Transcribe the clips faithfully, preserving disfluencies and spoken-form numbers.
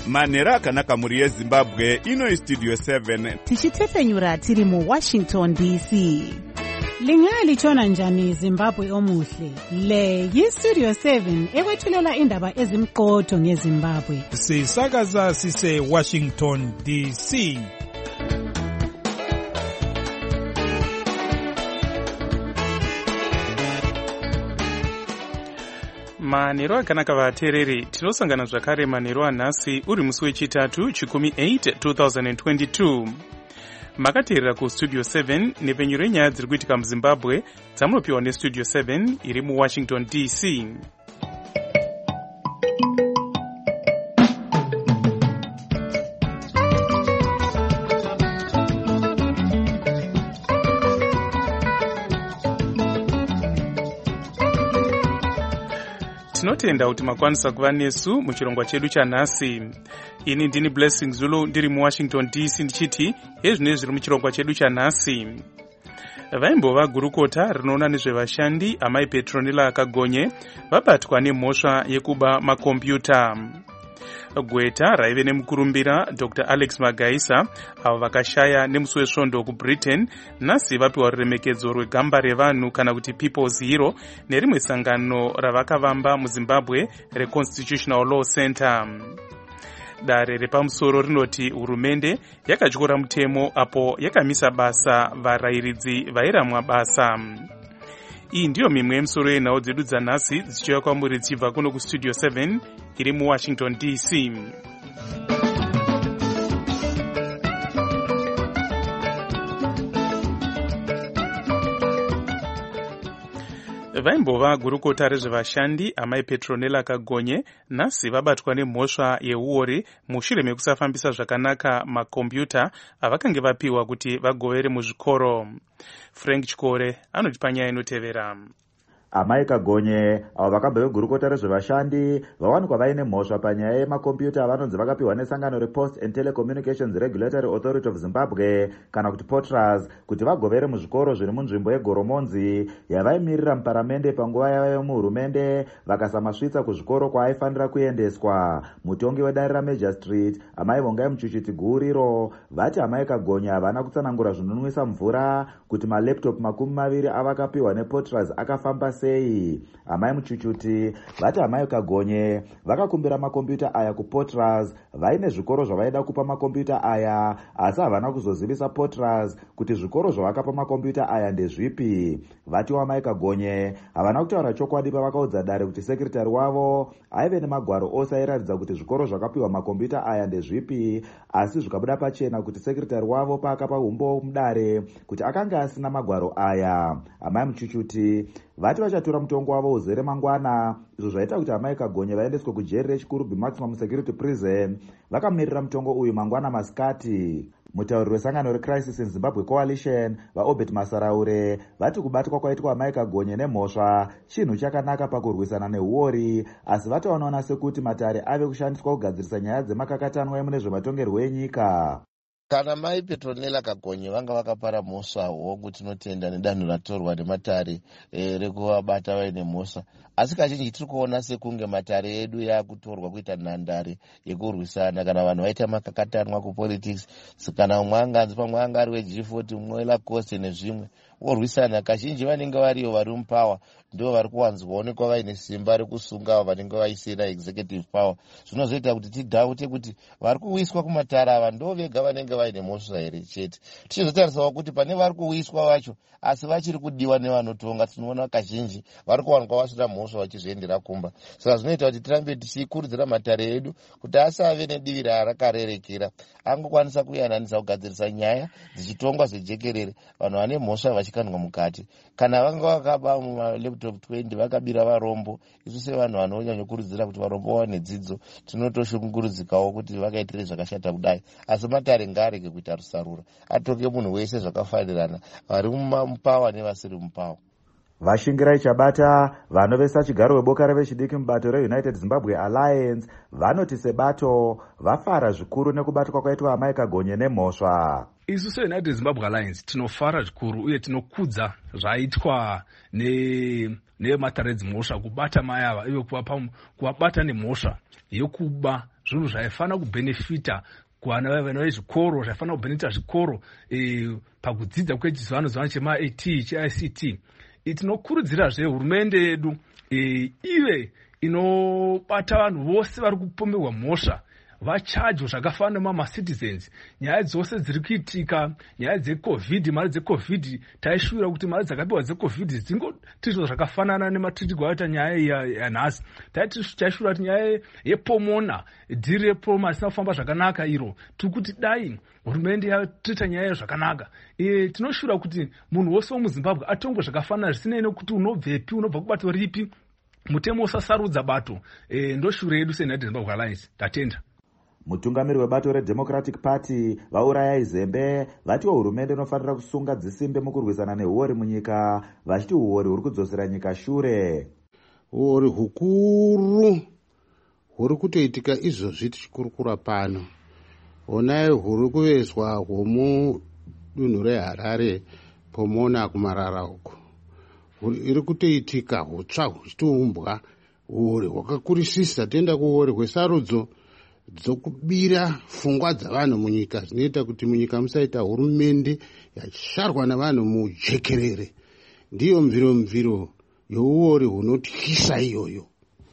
manhero akanaka mhuri yezimbabwe. Ino Studio seven tichitefenyura tiri muWashington D C. Lingalitshona njani Zimbabwe omuhle? Le yiStudio seven ekwethulela indaba ezimqotho ngeZimbabwe. Sisakaza sise Washington D C. Manhero akanaka vateereri, tinosangana zvakare manhero anhasi uri musi wechitatu chikumi eight twenty twenty-two. Makateerera kuStudio seven nepenyu renyaya dziri kuitika muZimbabwe dzamunopiwa neStudio seven iri muWashington D C. Tinotenda kuti makwanisa kuva nesu muchirongwa chedu chanhasi. Ini ndini Blessing Zulu ndiri muWashington D C ndichiti ezvinezvi zviri muchirongwa chedu chanhasi. Vaimbova gurukota rinoona nezvevashandi amai Petronilla Kagonye vabatwa nemhosva yekuba makombiyuta. Gweta raive nemukurumbira Doctor Alex Magaisa avo vakashaya nemusi wesvondo kuBritain nhasi vapiwa ruremekedzo rwegamba revanhu kana kuti People's Hero nerimwe sangano ravakavamba muZimbabwe reConstitutional Law Center. Dare repamusoro rinoti hurumende yakatyora mutemo apo yakamisa basa varayiridzi vairamwa basa. Iyi ndiyo mimwe yemisoro yenhau dzedu dzanhasi dzichiuya kwamuri dzichibva kuno kuStudio seven iri muWashington D C. Vaimbova gurukota rezvevashandi amai Petronilla Kagonye nhasi vabatwa nemhosva yeuori mushure mekusafambisa zvakanaka makombiyuta avakange vapiwa kuti vagovere muzvikoro. Frank Chikore anoti panyaya inotevera. Amai Kagonye avo vakabva vegurukota rezvevashandi vawanikwa vaine mhosva panyaya yemakombiyuta avanonzi vakapiwa nesangano rePost and Telecommunications Regulatory Authority of Zimbabwe kana kuti POTRAZ kuti vagovere muzvikoro zviri munzvimbo yeGoromonzi yavaimirira muparamende panguva yavo yomuhurumende vakasamasvitsa kuzvikoro kwaaifanira kuendeswa. Mutongi wedare raMajor Street amai Vongai Muchuchiti Guriro vati amai Kagonye havana kutsanangura zvinonwisa mvura kuti malaptop makumi maviri avakapiwa nePOTRAZ akafamba sei. Amai Muchuchuti vati amai Kagonye vakakumbira makombiyuta aya kuPOTRAZ vaine zvikoro zvavaida kupa makombiyuta aya asi havana kuzozivisa POTRAZ kuti zvikoro zvavakapa makombiyuta aya ndezvipi. Vati amai Kagonye havana kutaura chokwadi pavakaudza dare kuti sekretari wavo aive nemagwaro ose airatidza kuti zvikoro zvakapiwa makombiyuta aya ndezvipi, asi zvikabuda pachena kuti sekretari wavo paakapa umbo mudare kuti akanga asina magwaro aya. Amai Muchuchuti vati vachatora mutongo wavo uzere mangwana, izvo zvaita kuti amai Kagonye vaendeswe kujeri rechikurubi maximum security prison. Vakamirira mutongo uyu mangwana masikati. Mutauri wesangano reCrisis in Zimbabwe Coalition vaObert Masaraure vati kubatwa kwaitwa amai Kagonye nemhosva chinhu chakanaka pakurwisana neuori, asi vataonaona sekuti matare ave kushandiswa kugadzirisa nyaya dzemakakatanwa emune zvematongerwo enyika. Kana mai Petronilla Kagonye vanga vakapara mhosva wokuti tinotenda nedanho ratorwa nematare e, rekuvabata vaine mhosva, asi kazhinji tiri kuona sekunge matare edu yakutorwa kuita nhandare yekurwisana kana vanhu vaita makakatanwa kupolitics, kana umwe anganzi pamwe anga ari weG forty umwe Lacoste nezvimwe vorwisana. Kazhinji vanenge variyo vari mupower ndo vari kuwanzwaonekwa vaine simba rekusunga avo vanenge vaisina executive power. Zvinozoita kuti tidhaute kuti vari kuwiswa kumatare ava ndo vega vanenge vaine mhosva here chete. Tichizotarisawo kuti pane vari kuwiswa vacho asi vachiri kudiwa nevanotonga, tinoona kazhinji vari kuwanikwa vasina mhosva vachizoendera kumba. Saka zvinoita kuti tirambe tichikurudzira matare edu kuti asave nedivi rarakarerekera, angokwanisa kuyananisa kugadzirisa nyaya dzichitongwa zvejekerere, vanhu vane mhosva vachikandwa mukati. Kana vanga vakaba mumalaptop twenty vakabira varombo, isu sevanhu vanonyanyokurudzira kuti varombo vawane dzidzo tinotoshungurudzikawo kuti vakaitire zvakashata kudai, asi matare ngaarege kuita rusarura, atoke munhu wese zvakafanirana, vari mupawa nevasiri mupawa. Vashingirai chabata vanovesa chigaro weboka revechidiki mubato reUnited Zimbabwe Alliance vanoti sebato vafara zvikuru nekubatwa kwaitwa amai Kagonye nemhosva. Isu seUnited Zimbabwe Alliance tinofara zvikuru uye tinokudza zvaitwa ne nematare dzimhosva kubata mai ava ive kuvabata nemhosva yekuba zvinhu zvaifanira kubhenefita kuvana vana vezvikoro, zvaifanira kubhenefita zvikoro e, pakudzidza kwechizivano-zivano chema-I T, che-I C T. E, tinokurudzirazve hurumende yedu e, ive inobata vanhu vose vari kupomerwa mhosva, vachajwa zvakafanana nemama-citizens. Nyaya dzose dziri kuitika, nyaya dzecovid, mari dzecovid, taishuvira kuti mari dzakapiwa dzecovid dzingotiitwa zvakafanana nematiitirwo aita nyaya yanhasi. Taishuvira kuti nyaya yepomona, dhiri repoma risina kufamba zvakanaka iro, tiri kuti dai hurumende yatiita nyaya zvakanaka. E, tinoshuvira kuti munhu wose womuzimbabwe atongwe zvakafanana zvisinei nekuti unobvepi, unobva kubato ripi, mutemo usasarudza bato. E, ndoshure yedu seUnited Zimbabwe Alliance. Tatenda. Mutungamiri webato reDemocratic Party vaurayai Zembe vatiwo hurumende inofanira kusunga dzisimbe mukurwisana nehuori munyika, vachiti huori huri kudzosera nyika shure. Huori hukuru huri kutoitika izvozvi tichikurukura pano. Onai huri kuvezwa hwomudunhu reHarare Pomona kumarara uko. Iri kutoitika hutsva huchitiumbwa, huori hwakakurisisa, tenda kuhuori hwesarudzo dzokubira pfungwa dzavanhu munyika, zvinoita kuti munyika musaita hurumende yachisvarwa navanhu mujekerere. Ndiyo mviro mviro youori hunotyisa iyoyo.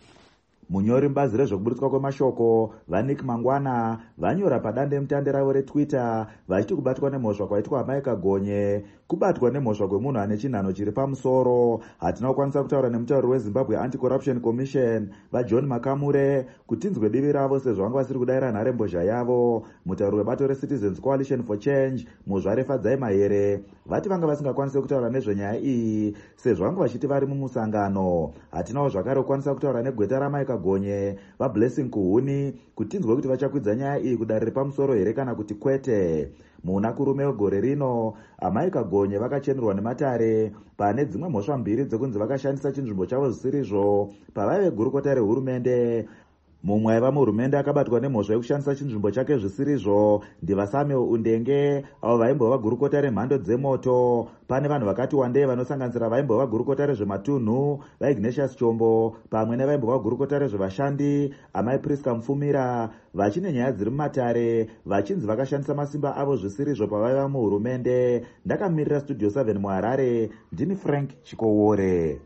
Munyori mubazi rezvekuburitswa kwemashoko vaNick Mangwana vanyora padande mutande ravo reTwitter vachiti kubatwa nemhosva kwaitwa Amai Kagonye kubatwa nemhosva kwemunhu ane chinhano chiri pamusoro. Hatina kukwanisa kutaura nemutauri weZimbabwe Anti-Corruption Commission vaJohn Makamure kuti tinzwe divi ravo sezvo vanga vasiri kudayira nharembozha yavo. Mutauri webato reCitizens Coalition for Change Muzvare Fadzai Mahere vati vanga vasingakwanisi kutaura nezvenyaya iyi sezvo vanga vachiti vari mumusangano. Hatinawo zvakare kukwanisa kutaura negweta raMai Kagonye vaBlessing Kuhuni kuti tinzwe kuti vachakwidza nyaya iyi kudare repamusoro here kana kuti kwete. Muna kurume wegore rino Amai Kagonye vakachenerwa nematare pane dzimwe mhosva mbiri dzekunzi vakashandisa chinzvimbo chavo zvisirizvo pavaive gurukota rehurumende. Mumwe aiva muhurumende akabatwa nemhosva yekushandisa chinzvimbo chake zvisirizvo ndivaSamuel Undenge avo vaimbova gurukota remhando dzemoto. Pane vanhu vakati wandei vanosanganisira vaimbova gurukota rezvematunhu vaIgnatius Chombo pamwe nevaimbova gurukota rezvevashandi Amai Priska Mufumira vachine nyaya dziri mumatare vachinzi vakashandisa masimba avo zvisirizvo pavaiva muhurumende. Ndakamirira Studio seven muHarare, ndini Frank Chikowore.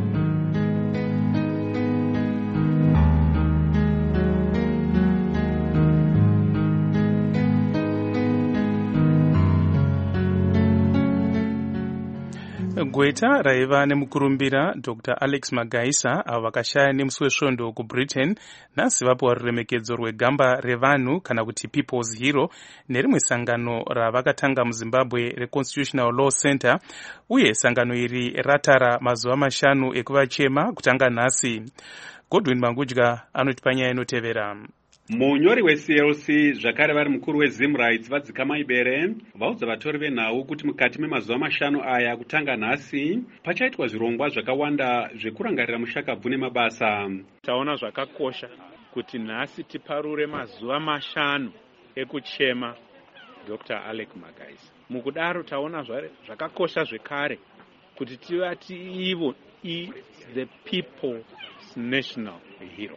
Gweta raiva nemukurumbira Doctor Alex Magaisa avo vakashaya nemusi wesvondo kuBritain nhasi vapiwa ruremekedzo rwegamba revanhu kana kuti People's Hero nerimwe sangano ravakatanga muZimbabwe reConstitutional Law Center, uye sangano iri ratara mazuva mashanu ekuvachema kutanga nhasi. Godwin Mangudya anotipa nyaya inotevera. Munyori weC L C zvakare vari mukuru weZimrights vadzika maibere vaudza vatori venhau kuti mukati memazuva mashanu aya kutanga nhasi pachaitwa zvirongwa zvakawanda zvekurangarira mushakabvu nemabasa. Taona zvakakosha kuti nhasi tiparure mazuva mashanu ekuchema Doctor Alex Magaisa. Mukudaro taona zvakakosha zvekare kuti tivati ivo is the people's national hero,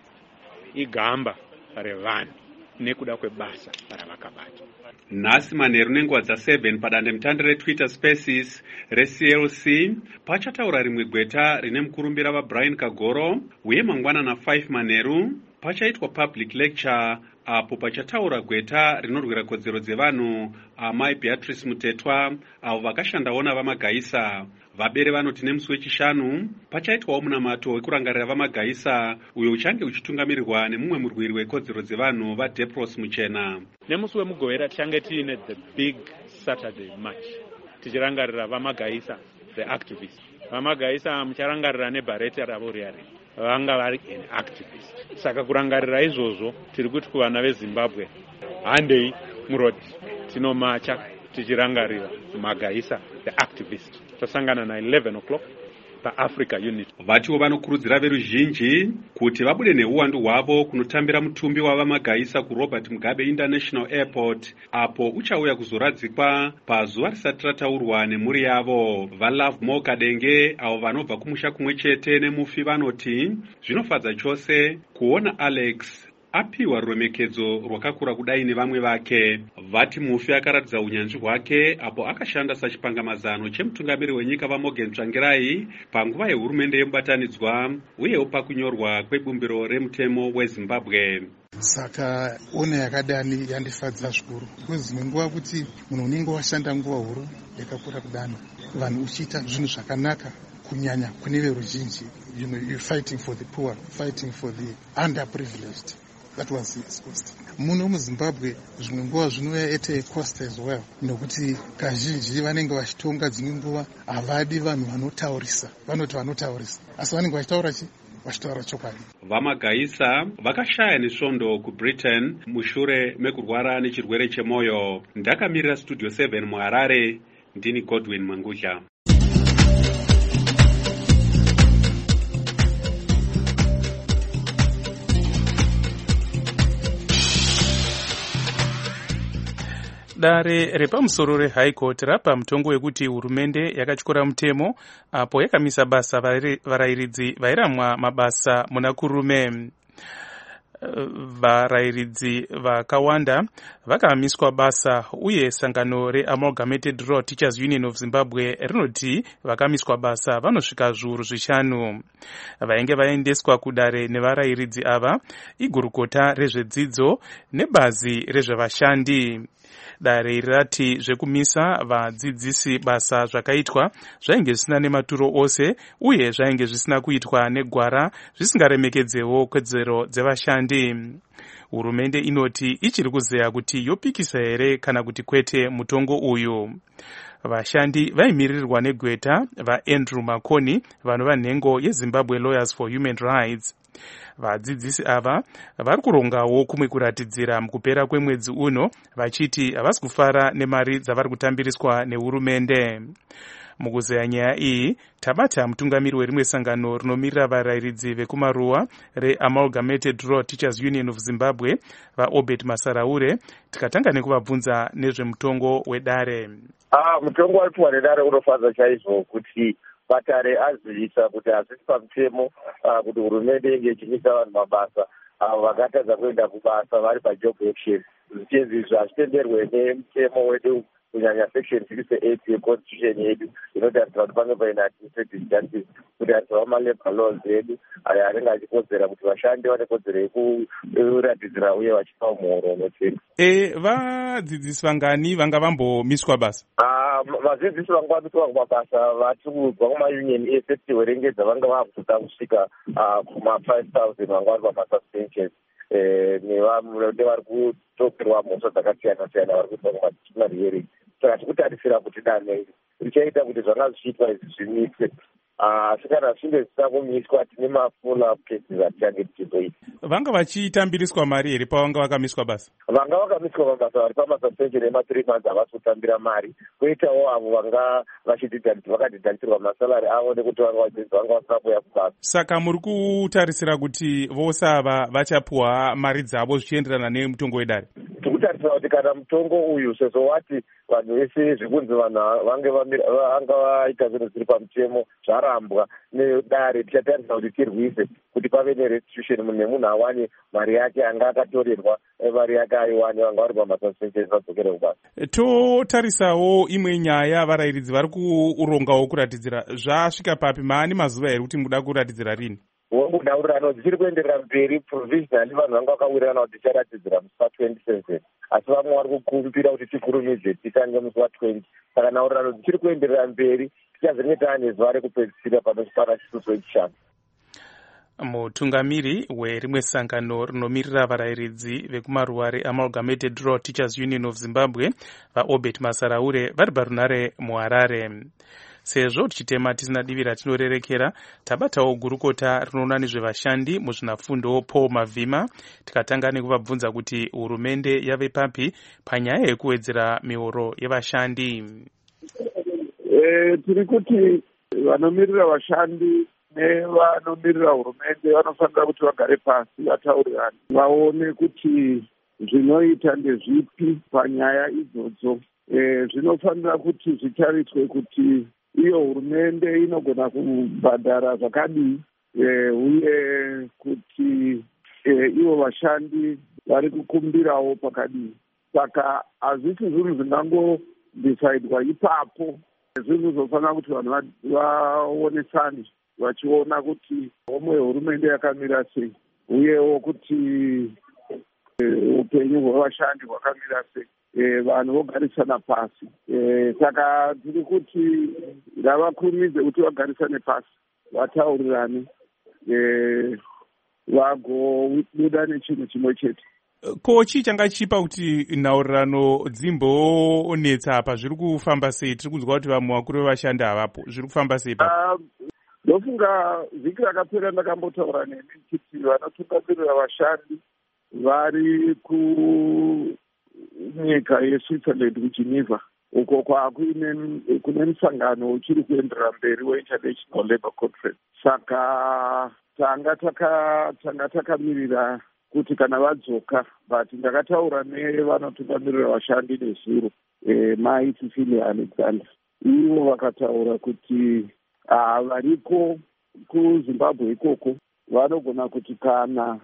igamba revanhu nekuda kwebasa ravakabata. Nhasi manheru nenguva dzaseven padande mutande reTwitter Spaces reC L C pachataura rimwe gweta rine mukurumbira vaBrian Kagoro, uye mangwana na five manheru pachaitwa public lecture apo pachataura gweta rinorwira kodzero dzevanhu Amai Beatrice Mutetwa avo vakashandawo navaMagaisa. Vabere vanoti nemusi wechishanu pachaitwawo munamato wekurangarira vaMagaisa uyo uchange uchitungamirirwa nemumwe murwiri wekodzero dzevanhu vaDepros Muchena. Nemusi wemugovera tichange tiine the big Saturday march tichirangarira vaMagaisa, the activists. VaMagaisa mucharangarira neBharete ravo riari vanga vari an activist. Saka kurangarira izvozvo tiri kuti kuvana veZimbabwe handei murodi tinomacha tichirangarira Magaisa, the activist. Tasangana na eleven o'clock paAfrica Unit. Vatiwo vanokurudzira veruzhinji kuti vabude neuwandu hwavo kunotambira mutumbi wavaMagaisa kuRobert Mugabe International Airport apo uchauya kuzoradzikwa pazuva risati rataurwa nemhuri yavo. vaLove Mo Kadenge avo vanobva kumusha kumwe chete nemufi vanoti zvinofadza chose kuona Alex apiwa ruremekedzo rwakakura kudai nevamwe vake. Vati Mufi akaratidza unyanzvi hwake apo akashanda sachipangamazano chemutungamiri wenyika vaMorgan Tsvangirai panguva yehurumende yemubatanidzwa uyewo pakunyorwa kwebumbiro remutemo weZimbabwe. Saka ona yakadani yandifadza zvikuru because nenguva kuti munhu unenge washanda nguva huru yakakura kudani vanhu uchiita zvinhu zvakanaka kunyanya kune veruzhinji, you know, you're fighting for the poor, fighting for the underprivileged. That was his cost. Muno muZimbabwe zvimwe nguva zvinouya at a cost as well, nokuti kazhinji vanenge vachitonga dzimwe nguva havadi vanhu vanotaurisa, vanoti vanotaurisa asi vanenge vachitaura chi vachitaura chokwadi. VaMagaisa vakashaya nesvondo kuBritain mushure mekurwara nechirwere chemwoyo. Ndakamirira Studio seven muHarare, ndini Godwin Mangudla. Dare repamusoro reHigh Court rapa mutongo wekuti hurumende yakatyora mutemo apo yakamisa basa varayiridzi vairamwa mabasa muna kurume. Varayiridzi vakawanda vakamiswa basa uye sangano reAmalgamated Law Teachers Union of Zimbabwe rinoti vakamiswa basa vanosvika zviuru zvishanu. Vainge vaendeswa kudare nevarayiridzi ava igurukota rezvedzidzo nebazi rezvevashandi. Dare rirati zvekumisa vadzidzisi basa zvakaitwa zvainge zvisina nematuro ose uye zvainge zvisina kuitwa negwara zvisingaremekedzewo kodzero dzevashandi. Hurumende inoti ichiri kuzeya kuti yopikisa here kana kuti kwete mutongo uyu. Vashandi vaimirirwa negweta vaAndrew Makoni vanova nhengo yeZimbabwe Lawyers for Human Rights. Vadzidzisi ava vari kurongawo kumwe kuratidzira mukupera kwemwedzi uno vachiti havasi kufara nemari dzavari kutambiriswa nehurumende. Mukuzeya nyaya iyi tabata mutungamiri werimwe sangano rinomirira varayiridzi vekumaruwa reAmalgamated Law Teachers Union of Zimbabwe vaObert Masaraure tikatanga nekuvabvunza nezvemutongo wedare. Ah, mutongo waipiwa nedare unofadza chaizvo kuti Patare azivisa kuti hazvisi pamutemo kuti hurumende inge ichimisa vanhu mabasa avo vakatadza kuenda kubasa vari pajob action. Zvichezi izvi hazvitenderwe nemutemo wedu kunyanya section sixty-eight yeconstitution yedu inotarisira kuti pange paina administrative justice kuti anhu vamalabor laws edu ayo anenge achikodzera kuti vashandi vane kodzero yekuratidzira uye vachipa muhoro unochena. E, vadzidzisi vangani vanga vambomiswa basa? Ah, vadzidzisi vanga vamiswa kumabasa vatiudzwa kumaunion ese kuti werengedza vanga vakutoda kusvika kuma-five thousand vanga vari pamasuspensions nevari kutoperwa mhosva dzakasiyana siyana vari kuitwa kumadisciplinary hearing. Saka tikutarisira kuti danho richaita kuti zvanga zvichiitwa izvi zvimiswe. Asi kana zvichinge zvisina kumiswa tine mafull up cases atichange tichizoita. Vanga vachitambiriswa mari here pavanga vakamiswa basa? Vanga vakamiswa mabasa vari pamasuspension ema-three months havasi kutambira mari. Koitawo avo vanga vakadhidhanisirwa masalari avo nekuti vanga vachinzi vanga vasina kuuya kubasa. Saka muri kutarisira kuti vose ava vachapuwa mari dzavo zvichienderana nemutongo wedare? Tikutarisira kuti kana mutongo uyu sezvo wati vanhu vese zvekunzi vanhu vange vanga vaita zvinhu zviri pamutemo zvarambwa nedare, tichatarisa kuti tirwise kuti pave nerestitution nemunhu awane mari yake anga akatorerwa mari yake aiwane vanga vari pamasuspension vadzokere kubasa. Totarisawo imwe nyaya varayiridzi vari kurongawo kuratidzira zvasvika papi? Maani mazuva here kuti muda kuratidzira rini? Wongodaurirano dzichiri kuenderera mberi provisionally vanhu vanga vakawirirana kuti ticharatidzira musi wa-twenty-seven asi vamwe vari kukumbira kuti tikurumidze titange musi wa-twenty. Saka nhaurirano dzichiri kuenderera mberi tichazenge taane zuva rekupedzisira panosvipara chisusu wechishanu. Mutungamiri werimwe sangano rinomirira varayiridzi vekumaruwa reAmalgamated Law Teachers Union of Zimbabwe vaObert Masaraure vari parunare muHarare. Sezvo tichitema tisina divi ratinorerekera, tabatawo gurukota rinoona nezvevashandi muzvinafundo Paul Mavhima tikatanga nekuvabvunza kuti hurumende yave papi panyaya yekuwedzera mihoro yevashandi. E, tiri kuti vanomirira vashandi nevanomirira hurumende vanofanira kuti vagare pasi vataurirane vaone kuti zvinoita ndezvipi panyaya idzodzo. E, zvinofanira kuti zvitariswe kuti iyo hurumende inogona kubhadhara zvakadii uye kuti e, ivo vashandi vari kukumbirawo pakadii. Saka hazvisi zvinhu zvingangodhisaidwa ipapo, zvinhu zvofanira kuti vanhu vaonesane vachiona kuti omwe hurumende yakamira sei, uyewo kuti upenyu hwevashandi hwakamira sei. E, vanhu vogarisana pasi. E, saka tiri kuti ngavakurumidze kuti vagarisane pasi, vataurirane, e, vagobuda nechinhu chimwe chete. Ko chii changa chipa kuti nhaurirano dzimbonetsa apa? Zviri kufamba sei? Tiri kunzwa kuti vamwe vakuru vevashandi havapo. Zviri kufamba sei pa? Ndofunga vhiki rakapera ndakambotaura nemi kuti vanotungamirira vashandi vari kunyika yeSwitzerland kuGeneva, uko kwakuine kune musangano uchiri kuenderera mberi weInternational Labour Conference. Saka tanga taka tanga takamirira kuti kana vadzoka, but ndakataura nevanotungamirira vashandi nezuro, e, mai Cecilia Alexander. Ivo vakataura kuti uh, variko kuZimbabwe ikoko vanogona kuti kana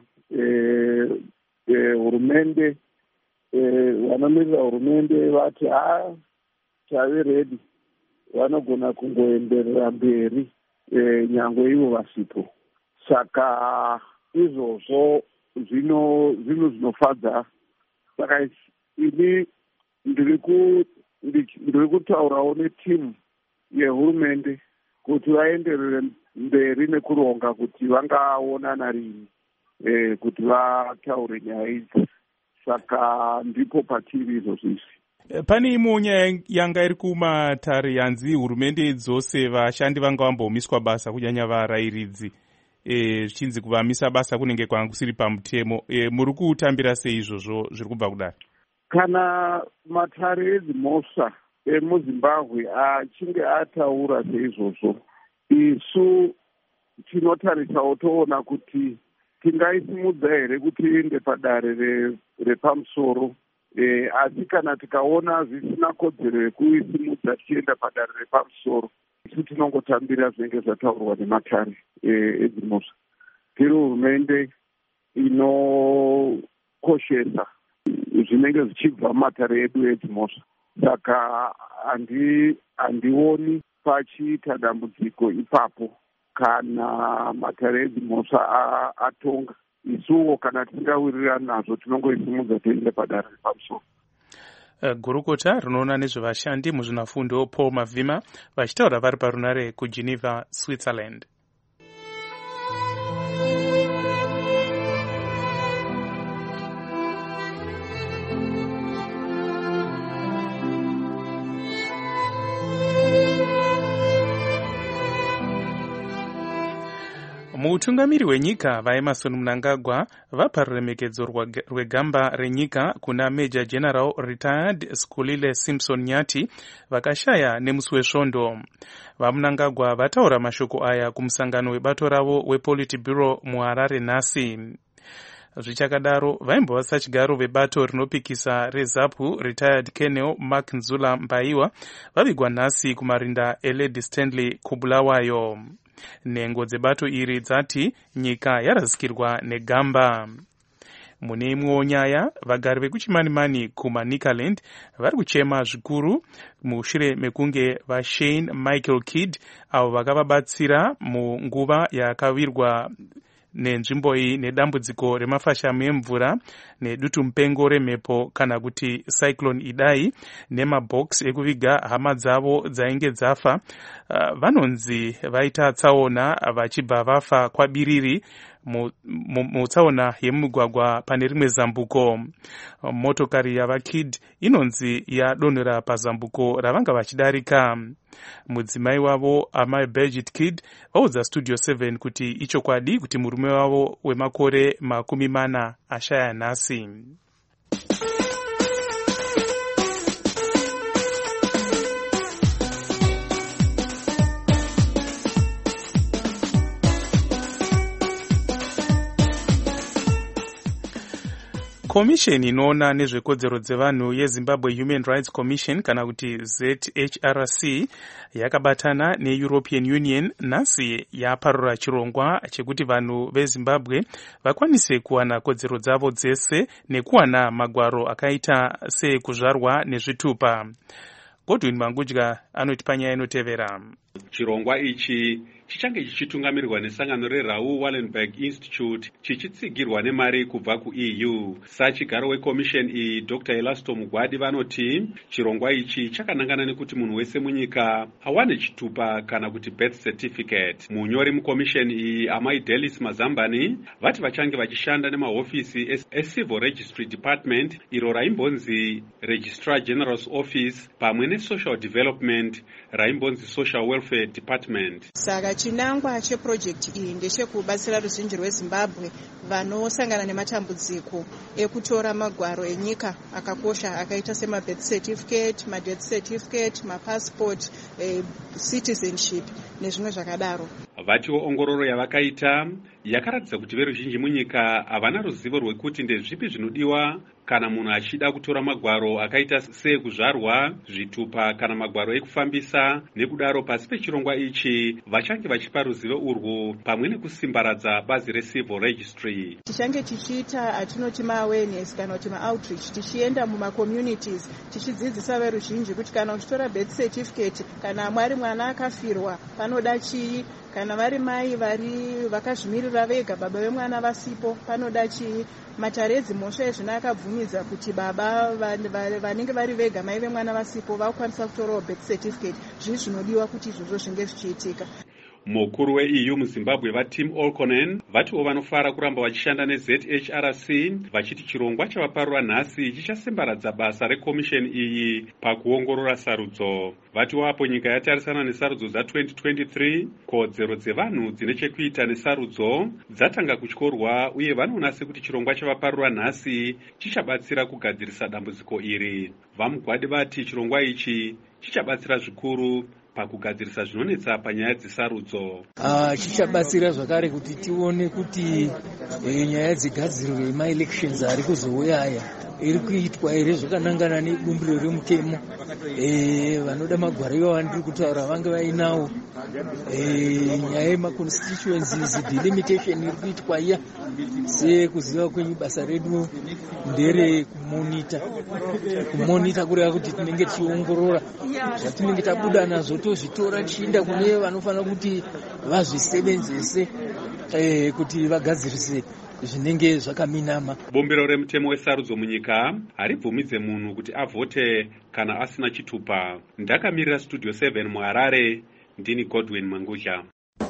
hurumende e, e, vanomirira hurumende vati ha tave redi, vanogona kungoenderera mberi e, nyangwe ivo vasipo. Saka izvozvo zvino zvinhu zvinofadza. Saka ini ndiri kutaurawo netimu yehurumende kuti vaenderere mberi nekuronga kuti vangaonana rini, e, kuti vataure nyaya idzi. Saka ndipo patiri izvozvo izvi. Pane imwe nyaya yanga iri kumatare yanzi hurumende dzose vashandi vanga vambomiswa basa, kunyanya varayiridzi, zvichinzi e, kuvamisa basa kunenge kwanga kusiri pamutemo. E, muri kutambira sei izvozvo zviri kubva kudaro? Kana matare edzimhosva emuZimbabwe achinge ataura seizvozvo, isu tinotarisawo toona kuti tingaisimudza here kuti iende padare repamusoro, e, asi kana tikaona zvisina kodzero yekuisimudza tichienda padare repamusoro, isu tinongotambira zvinenge zvataurwa nematare edzimhosva. Tiri hurumende inokoshesa zvinenge zvichibva mumatare edu edzimhosva. Saka handioni pachiita dambudziko ipapo kana matare edzimhosva atonga. Isuwo kana tisingawirirani nazvo tinongoisimudza tiende padare repamusoro. Uh, gurukota rinoona nezvevashandi muzvinafundo Paul Mavhima vachitaura vari parunare kuGeneva, Switzerland. Mutungamiri wenyika vaEmerson Mnangagwa vapa ruremekedzo rwegamba renyika kuna Major General Retired Skulile Simpson Nyati vakashaya nemusi wesvondo. VaMnangagwa vataura mashoko aya kumusangano webato ravo wePolitburo muHarare nhasi. Zvichakadaro vaimbova sachigaro vebato rinopikisa reZAPU Retired Colonel Mark Nzula Mbaiwa vavigwa nhasi kumarinda eLady Stanley Kubulawayo. Nhengo dzebato iri dzati nyika yarazikirwa negamba. Mune imwewo nyaya, vagari vekuchimanimani kumaNicaland vari kuchema zvikuru mushure mekunge vaShane Michael Kidd avo vakavabatsira munguva yakawirwa nenzvimbo iyi nedambudziko remafashamu emvura nedutu mupengo remhepo kana kuti Cyclone Idai nemabox ekuviga hama dzavo dzainge dzafa. Uh, vanonzi vaita tsaona vachibva vafa kwabiriri mutsaona yemugwagwa pane rimwe zambuko. Motokari yavaKid inonzi yadonhera pazambuko ravanga vachidarika. Mudzimai wavo amai Birgit Kidd vaudza Studio seven kuti ichokwadi kuti murume wavo wemakore makumi mana ashaya nhasi. komisheni inoona nezvekodzero dzevanhu yezimbabwe Human Rights Commission kana kuti Z H R C yakabatana neEuropean Union nhasi yaparura chirongwa chekuti vanhu vezimbabwe vakwanise kuwana kodzero dzavo dzese nekuwana magwaro akaita sekuzvarwa nezvitupa. Godwin Mangudya anoti panyaya inotevera. Chirongwa ichi chichange chichitungamirirwa nesangano reRaoul Wallenberg Institute chichitsigirwa nemari kubva kuE U. Sachigaro wekomisheni iyi Doctor Elasto Mugwadi vanoti chirongwa ichi chakanangana nekuti munhu wese munyika awane chitupa kana kuti birth certificate. Munyori mukomisheni iyi Amai Delis Mazambani vati vachange vachishanda nemahofisi eCivil Registry Department iro raimbonzi Registrar General's Office pamwe neSocial Development raimbonzi Social Welfare Department. Saka chinangwa cheproject iyi ndechekubatsira ruzhinji rweZimbabwe vanosangana nematambudziko ekutora magwaro enyika akakosha akaita sema birth certificate, ma death certificate, ma passport, eh, citizenship nezvimwe zvakadaro. Vatiwo ongororo yavakaita yakaratidza kuti veruzhinji munyika havana ruzivo rwekuti ndezvipi zvinodiwa kana munhu achida kutora magwaro akaita sekuzvarwa, zvitupa kana magwaro ekufambisa. Nekudaro pasi pechirongwa ichi vachange vachipa ruzivo urwu pamwe nekusimbaradza bazi reCivil Registry. Tichange tichiita atinoti ma-awareness kana kuti ma-outreach tichienda muma-communities tichidzidzisa veruzhinji kuti kana uchitora birth certificate kana mwari mwana akafirwa panoda chii, kana vari mai vari vakazvimirira vega baba vemwana vasipo panoda chii. Matare edzimhosva ezvino akabvumidza kuti baba vanenge vari vega mai vemwana vasipo vakwanisa kutorawo birth certificate. Zvizvi zvinodiwa kuti izvozvo zvinge zvichiitika. Mukuru weE U muZimbabwe vaTim Olkonen vatiwo vanofara kuramba vachishanda neZ H R C vachiti chirongwa chavaparura nhasi chichasimbaradza basa rekomisheni iyi pakuongorora sarudzo. Vatiwo apo nyika yatarisana nesarudzo dza-twenty twenty-three kodzero dzevanhu dzine chekuita nesarudzo dzatanga kutyorwa uye vanoona sekuti chirongwa chavaparura nhasi chichabatsira kugadzirisa dambudziko iri. Vamugwadi vati chirongwa ichi chichabatsira zvikuru pakugadzirisa zvinonetsa panyaya dzesarudzo. Ah, chichabatsira zvakare kuti tione kuti e, nyaya dzegadziriro yema-elections ari kuzouya aya iri kuitwa ere zvakanangana nebumbiro remutemo. E, vanoda magwaro iwawo ndiri kutaura vange vainawo. E, nyaya yema-constituencies delimitation iri kuitwa iya sekuziva kwenyu basa redu ndere kumonita kumonita kureva kuti tinenge tichiongorora zvatinenge tabuda nazvo tozvitora tichienda kune vanofanira kuti vazvisevenzese eh, kuti vagadzirise zvinenge zvakaminama. Bumbiro remutemo wesarudzo munyika haribvumidze munhu kuti avhote kana asina chitupa. Ndakamirira Studio seven muHarare, ndini Godwin Mangudya.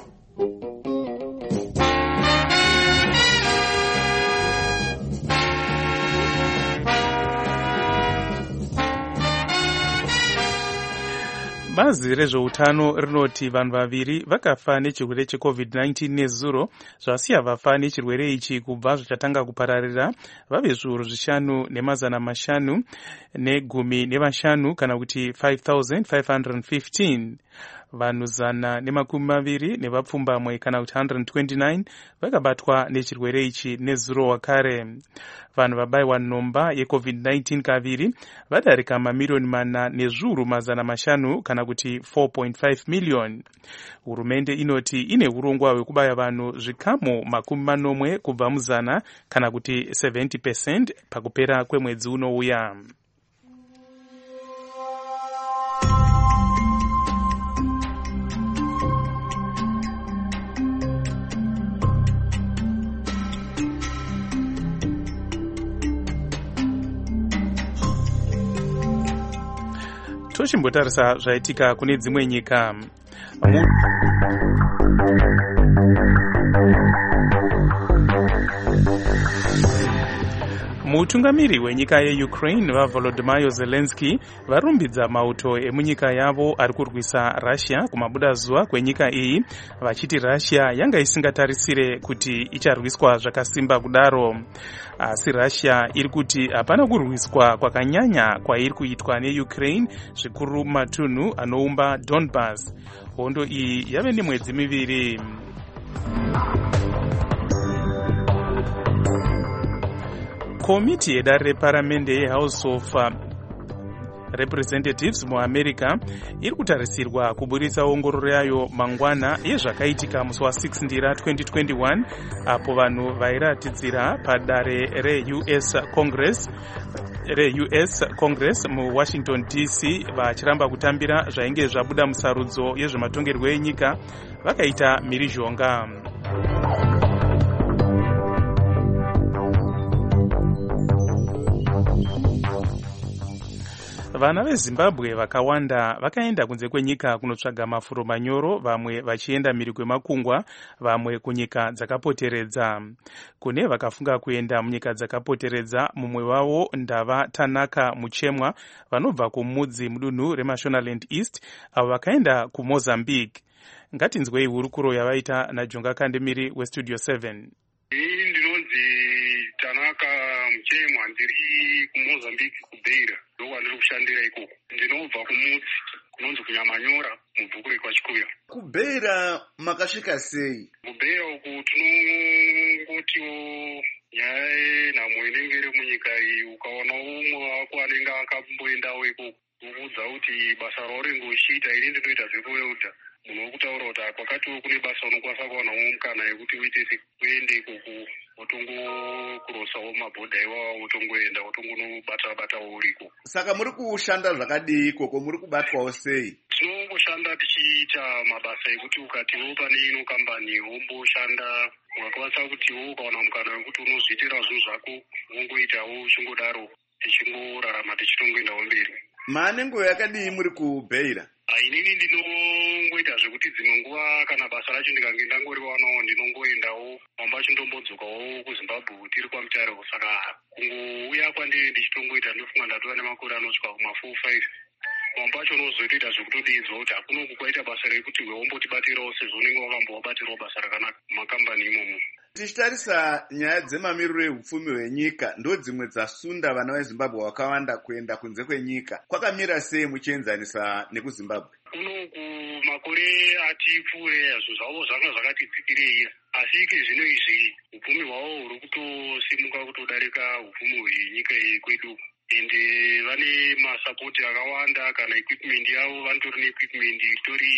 Bazi rezveutano rinoti vanhu vaviri vakafa nechirwere checovid nineteen nezuro zvasiya vafa nechirwere ichi kubva zvichatanga kupararira vave zviuru zvishanu nemazana mashanu negumi nevashanu kana kuti five thousand five hundred fifteen. Vanhu zana nemakumi maviri nevapfumbamwe kana kuti one hundred twenty-nine vakabatwa nechirwere ichi nezuro wakare. Vanhu vabayiwa nhomba yecovid nineteen kaviri vadarika mamiliyoni mana nezviuru mazana mashanu kana kuti four point five million. Hurumende inoti ine urongwa hwekubaya vanhu zvikamu makumi manomwe kubva muzana kana kuti seventy percent pakupera kwemwedzi unouya. Tochimbotarisa zvaitika kune dzimwe nyika. Mutungamiri wenyika yeUkraine vaVolodymyr Zelensky varumbidza mauto emunyika yavo ari kurwisa Russia kumabudazuva kwenyika iyi vachiti Russia yanga isingatarisire kuti icharwiswa zvakasimba kudaro. Asi Russia iri kuti hapana kurwiswa kwakanyanya kwairi kuitwa neUkraine zvikuru matunhu anoumba Donbas. Hondo iyi yave nemwedzi miviri. komiti yedare reparamende yehouse of representatives muamerica iri kutarisirwa kuburitsa ongororo yayo mangwana yezvakaitika musi wa6 ndira twenty twenty-one apo vanhu vairatidzira padare re-U S Congress re-U S Congress muwashington D C vachiramba kutambira zvainge zvabuda musarudzo yezvematongerwo enyika vakaita mhirizhonga. Vana veZimbabwe vakawanda vakaenda kunze kwenyika kunotsvaga mafuro manyoro, vamwe vachienda mhiri kwemakungwa, vamwe kunyika dzakapoteredza. Kune vakafunga kuenda munyika dzakapoteredza, mumwe wavo ndava Tanaka Muchemwa vanobva kumudzi mudunhu reMashonaland East, avo vakaenda kuMozambique. Ngatinzwei hurukuro yavaita naJonga Kandemiri weStudio seven. Ini ndinonzi Tanaka Muchemwa, ndiri kuMozambique kuBeira. Ndokwa kushandira ikoko. Ndinobva kumudzi kunonzi kuNyamanyora mubvukure kwaChikuya. Kubeira makasvika sei? Kubeira uku tinongotiwo nyaya nhamo inenge iri munyika iyi, ukaona umwe wako anenge akamboendawo ikoko kuudza kuti basa rauringe uchiita ini ndinoita zvekuweuta, munhu wokutaura kuti kwakatiwo kune basa unokwanisa kuwanawo mukana yekuti uite sekuende ikoko wotongokurosawo mabhodha iwawo wotongoenda wotongonobata-batawo uriko. Saka muri kushanda zvakadii ikoko, muri kubatwawo sei? Tinongoshanda tichiita mabasa ekuti ukatiwo pane ino kambani womboshanda, ukakwanisa kutiwo ukaona mukana wekuti unozviitira zvinhu zvako wongoitawo uchingodaro tichingorarama tichitongoendawo mberi. Maane nguva yakadii muri kuBeira? Inini ndinongoita zvekuti dzimwe nguva kana basa racho ndikange ndangoriwanawo ndinongoendawo mamba chindombodzokawo kuZimbabwe tiri kwamutare. Saka kungouya kwandiri ndichitongoita ndofunga ndatova nemakore anosvika kuma four five. Mamba acho unozotoita zvekutodidzwa kuti hakuno kukwaita basa rekuti wombotibatirawo sezvo unenge wakambowabatirawo basa rakanaka mumakambani imomo. Tichitarisa nyaya dzemamiriro ehupfumi hwenyika, ndo dzimwe dzasunda vana veZimbabwe vakawanda kuenda kunze kwenyika. Kwakamira sei muchienzanisa nekuZimbabwe? Unoku makore ati pfuure zvinhu zvavo zvanga zvakati dzikirei, asi ike zvino izvi hupfumi hwavo huri kutosimuka kutodarika hupfumi hwenyika iyi kwedu. Ende vane masapoti akawanda, kana equipment yavo vanotori neequipment itori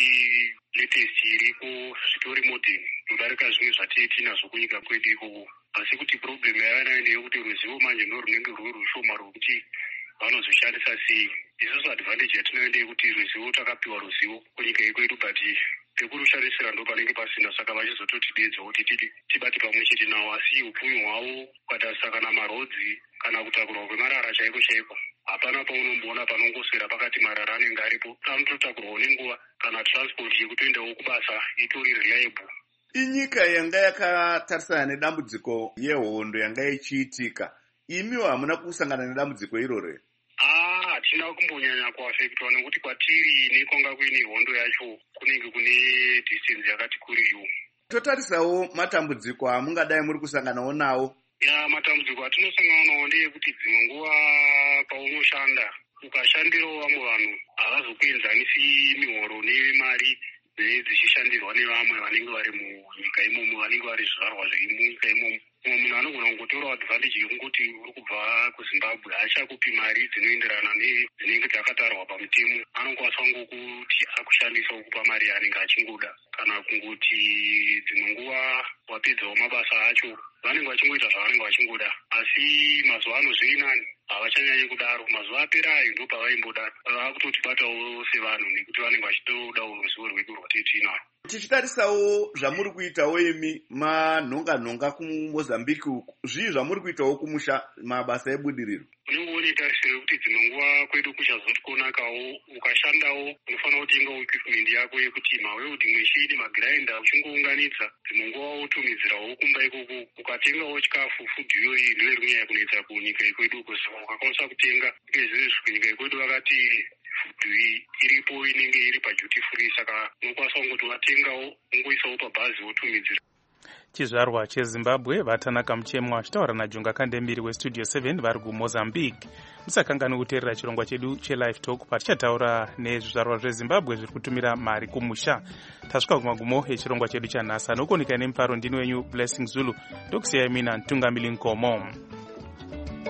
latest iriko, zvitori modern kudarika zvimwe zvatiri tinazvo kunyika kwedu ikoko. Asi kuti problem yavanayo ndeyekuti ruzivo manje ndo runenge ruri rushoma rwekuti vanozvishandisa sei. Isusu advantage yatinoenda yekuti ruzivo takapiwa ruzivo kunyika ikwedu, but pekurushandisira ndo panenge pasina, saka vachizototidedza kuti tibate pamwe chete nawo. Asi upfumi hwavo ukatarisa kana marodzi kana kutakurwa kwemarara chaiko chaiko, hapana paunomboona panongoswera pakati marara anenge aripo. Anototakurwawo nenguva, kana transport yekutoendawo kubasa itori reliable. Inyika yanga yakatarisana nedambudziko yehondo yanga ichiitika, imiwo hamuna kusangana nedambudziko iroro? Ah, hatina kumbonyanya kuafektwa nekuti kwatiri nekwanga kuine hondo yacho kunenge kune distance yakati kuriwo. Totarisawo matambudziko amungadai muri kusanganawo nawo. Ya, matambudziko atinosangana nawo ndeyekuti dzimwe nguva paunoshanda ukashandirawo vamwe vanhu havazokuenzanisi mihoro nemari dzichishandirwa nevamwe vanenge vari munyika imomo, vanenge vari zvizvarwa zvemunyika imomo. Mumwe munhu anogona kungotorawo advantage yekungoti uri kubva kuZimbabwe haachakupi mari dzinoenderana nedzinenge dzakatarwa pamutemo, anokwanisa ngokuti akushandisa kukupa mari yaanenge achingoda, kana kungoti dzimwe nguva wapedzawo mabasa acho vanenge vachingoita zvavanenge vachingoda. Asi mazuva ano zveinani havachanyanyi kudaro, mazuva apera ayo ndo pavaimbodaro, vakutotibatawo sevanhu nekuti vanenge vachitodawo ruzivo rwedu rwatiri tinarwo. Tichitarisawo zvamuri kuitawo imi manhonga-nhonga kuMozambique uku, zvii zvamuri kuitawo kumusha mabasa ebudiriro? Unenge une tarisiro yekuti dzimwe nguva kwedu kuchazoti konakawo, ukashandawo unofanira kutengawo equipment yako yekuti mawelding machine, magrinder uchingounganidza, dzimwe nguva wotumidzirawo kumba ikoko, ukatengawo chikafu, food iyoyi ndiyo iri kunyanya kunetsa kunyika ikwedu. Saka ukakwanisa kutenga izvezvi kunyika ikwedu vakati food iripo inenge iri paduty free, saka unokwanisa kungoti watengawo ungoisawo pabhazi wotumidzira. Chizvarwa cheZimbabwe vaTanaka Muchemwa achitaura naJonga Kandemiri weStudio seven vari kuMozambique. Musakangani kuteerera chirongwa chedu cheLive Talk patichataura nezvizvarwa zveZimbabwe zviri kutumira mari kumusha. Tasvika kumagumo echirongwa chedu chanhasi. Anokuoneka nemufaro ndini wenyu Blessing Zulu, ndokusiyai mina Ntungamili Nkomo.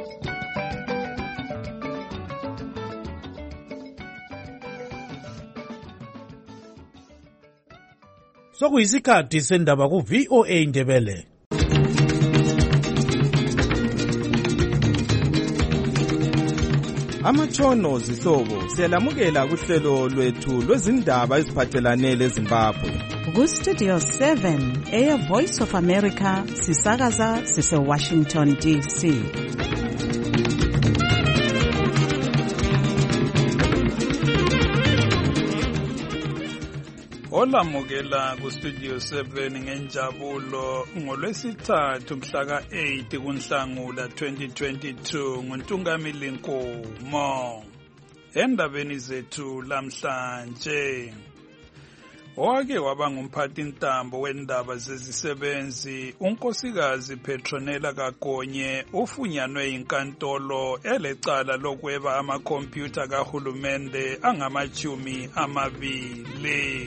sokuyisikhathi sendaba ku-V O A Ndebele. Amatshono zihlobo siyalamukela kuhlelo lwethu lwezindaba eziphathelane leZimbabwe. Ku-Studio seven, Air Voice of America, sisakaza sise-Washington D C. Olamukela ku-Studio seven ngenjabulo ngolwesithathu mhla ka-eight kuNhlangula twenty twenty-two nguNtungamili Nkomo. Endabeni zethu lamhlanje, owake waba ngumphathintambo wendaba zezisebenzi unkosikazi Petronella Kagonye ufunyanwe inkantolo elecala lokweba amakhompyutha kahulumende angamachumi amabili.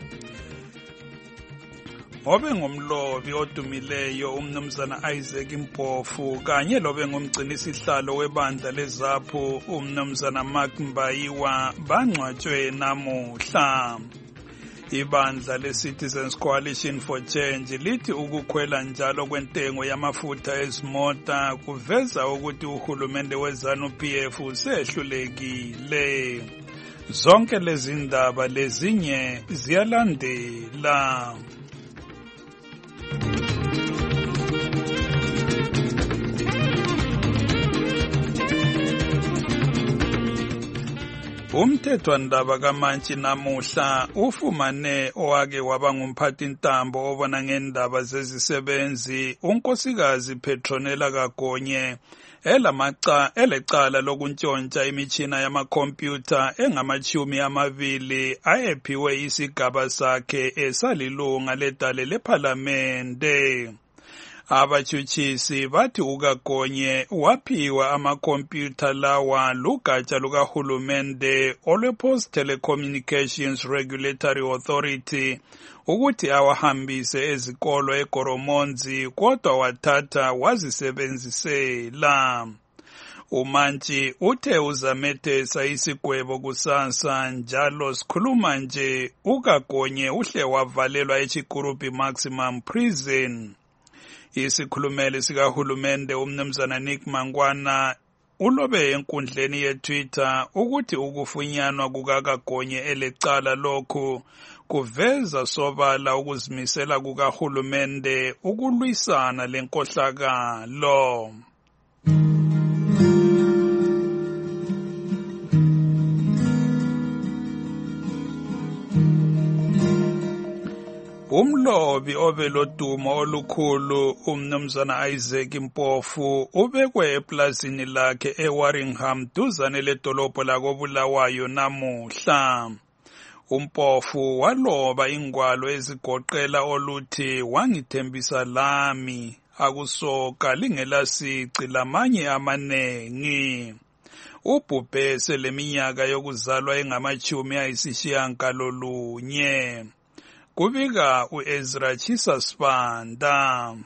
Obe ngumlobi odumileyo umnumzana Isaac Mpofu kanye lobe ngumgcinisihlalo webandla leZAPHU umnumzana Mark Mbayiwa bangcwatshwe namuhla. Ibandla le-Citizens Coalition for Change lithi ukukhwela njalo kwentengo yamafutha ezimota kuveza ukuthi uhulumende we-ZANU-P F usehlulekile. Zonke lezi ndaba lezinye ziyalandela. Umthethwandaba kaMantshi namuhla ufumane owake waba ngumphathintambo obona ngendaba zezisebenzi unkosikazi Petronella Kagonye elamaca elecala lokuntshontsha imitshina yamakhompyutha engamachumi amabili ayephiwe isigaba sakhe esalilunga ledale lephalamende. Abatshutshisi bathi uKagonye waphiwa amakhompyutha lawa lugatsha lukahulumende olwe-Post Telecommunications Regulatory Authority ukuthi awahambise ezikolo eGoromonzi kodwa wathatha wazisebenzisela. uMantshi uthe uzamethesa isigwebo kusasa njalo sikhuluma nje uKagonye uhle wavalelwa eChikurupi Maximum Prison. Isikhulumeli sikahulumende umnumzana Nick Mangwana ulobe enkundleni yeTwitter ukuthi ukufunyanwa kukaKagonye elecala lokhu kuveza sobala ukuzimisela kukahulumende ukulwisana lenkohlakalo. Umlobi obelodumo olukhulu umnumzana Isaac Mpofu ubekwe eplazini lakhe eWarringham duzane ledolobho lakoBulawayo namuhla. Umpofu waloba ingwalo ezigoqela oluthi wangithembisa lami akusoka lingelasici lamanye amanengi. Ubhubhe seleminyaka yokuzalwa engamachumi ayisishiyangalolunye. Kubika uEzra Chisasibanda.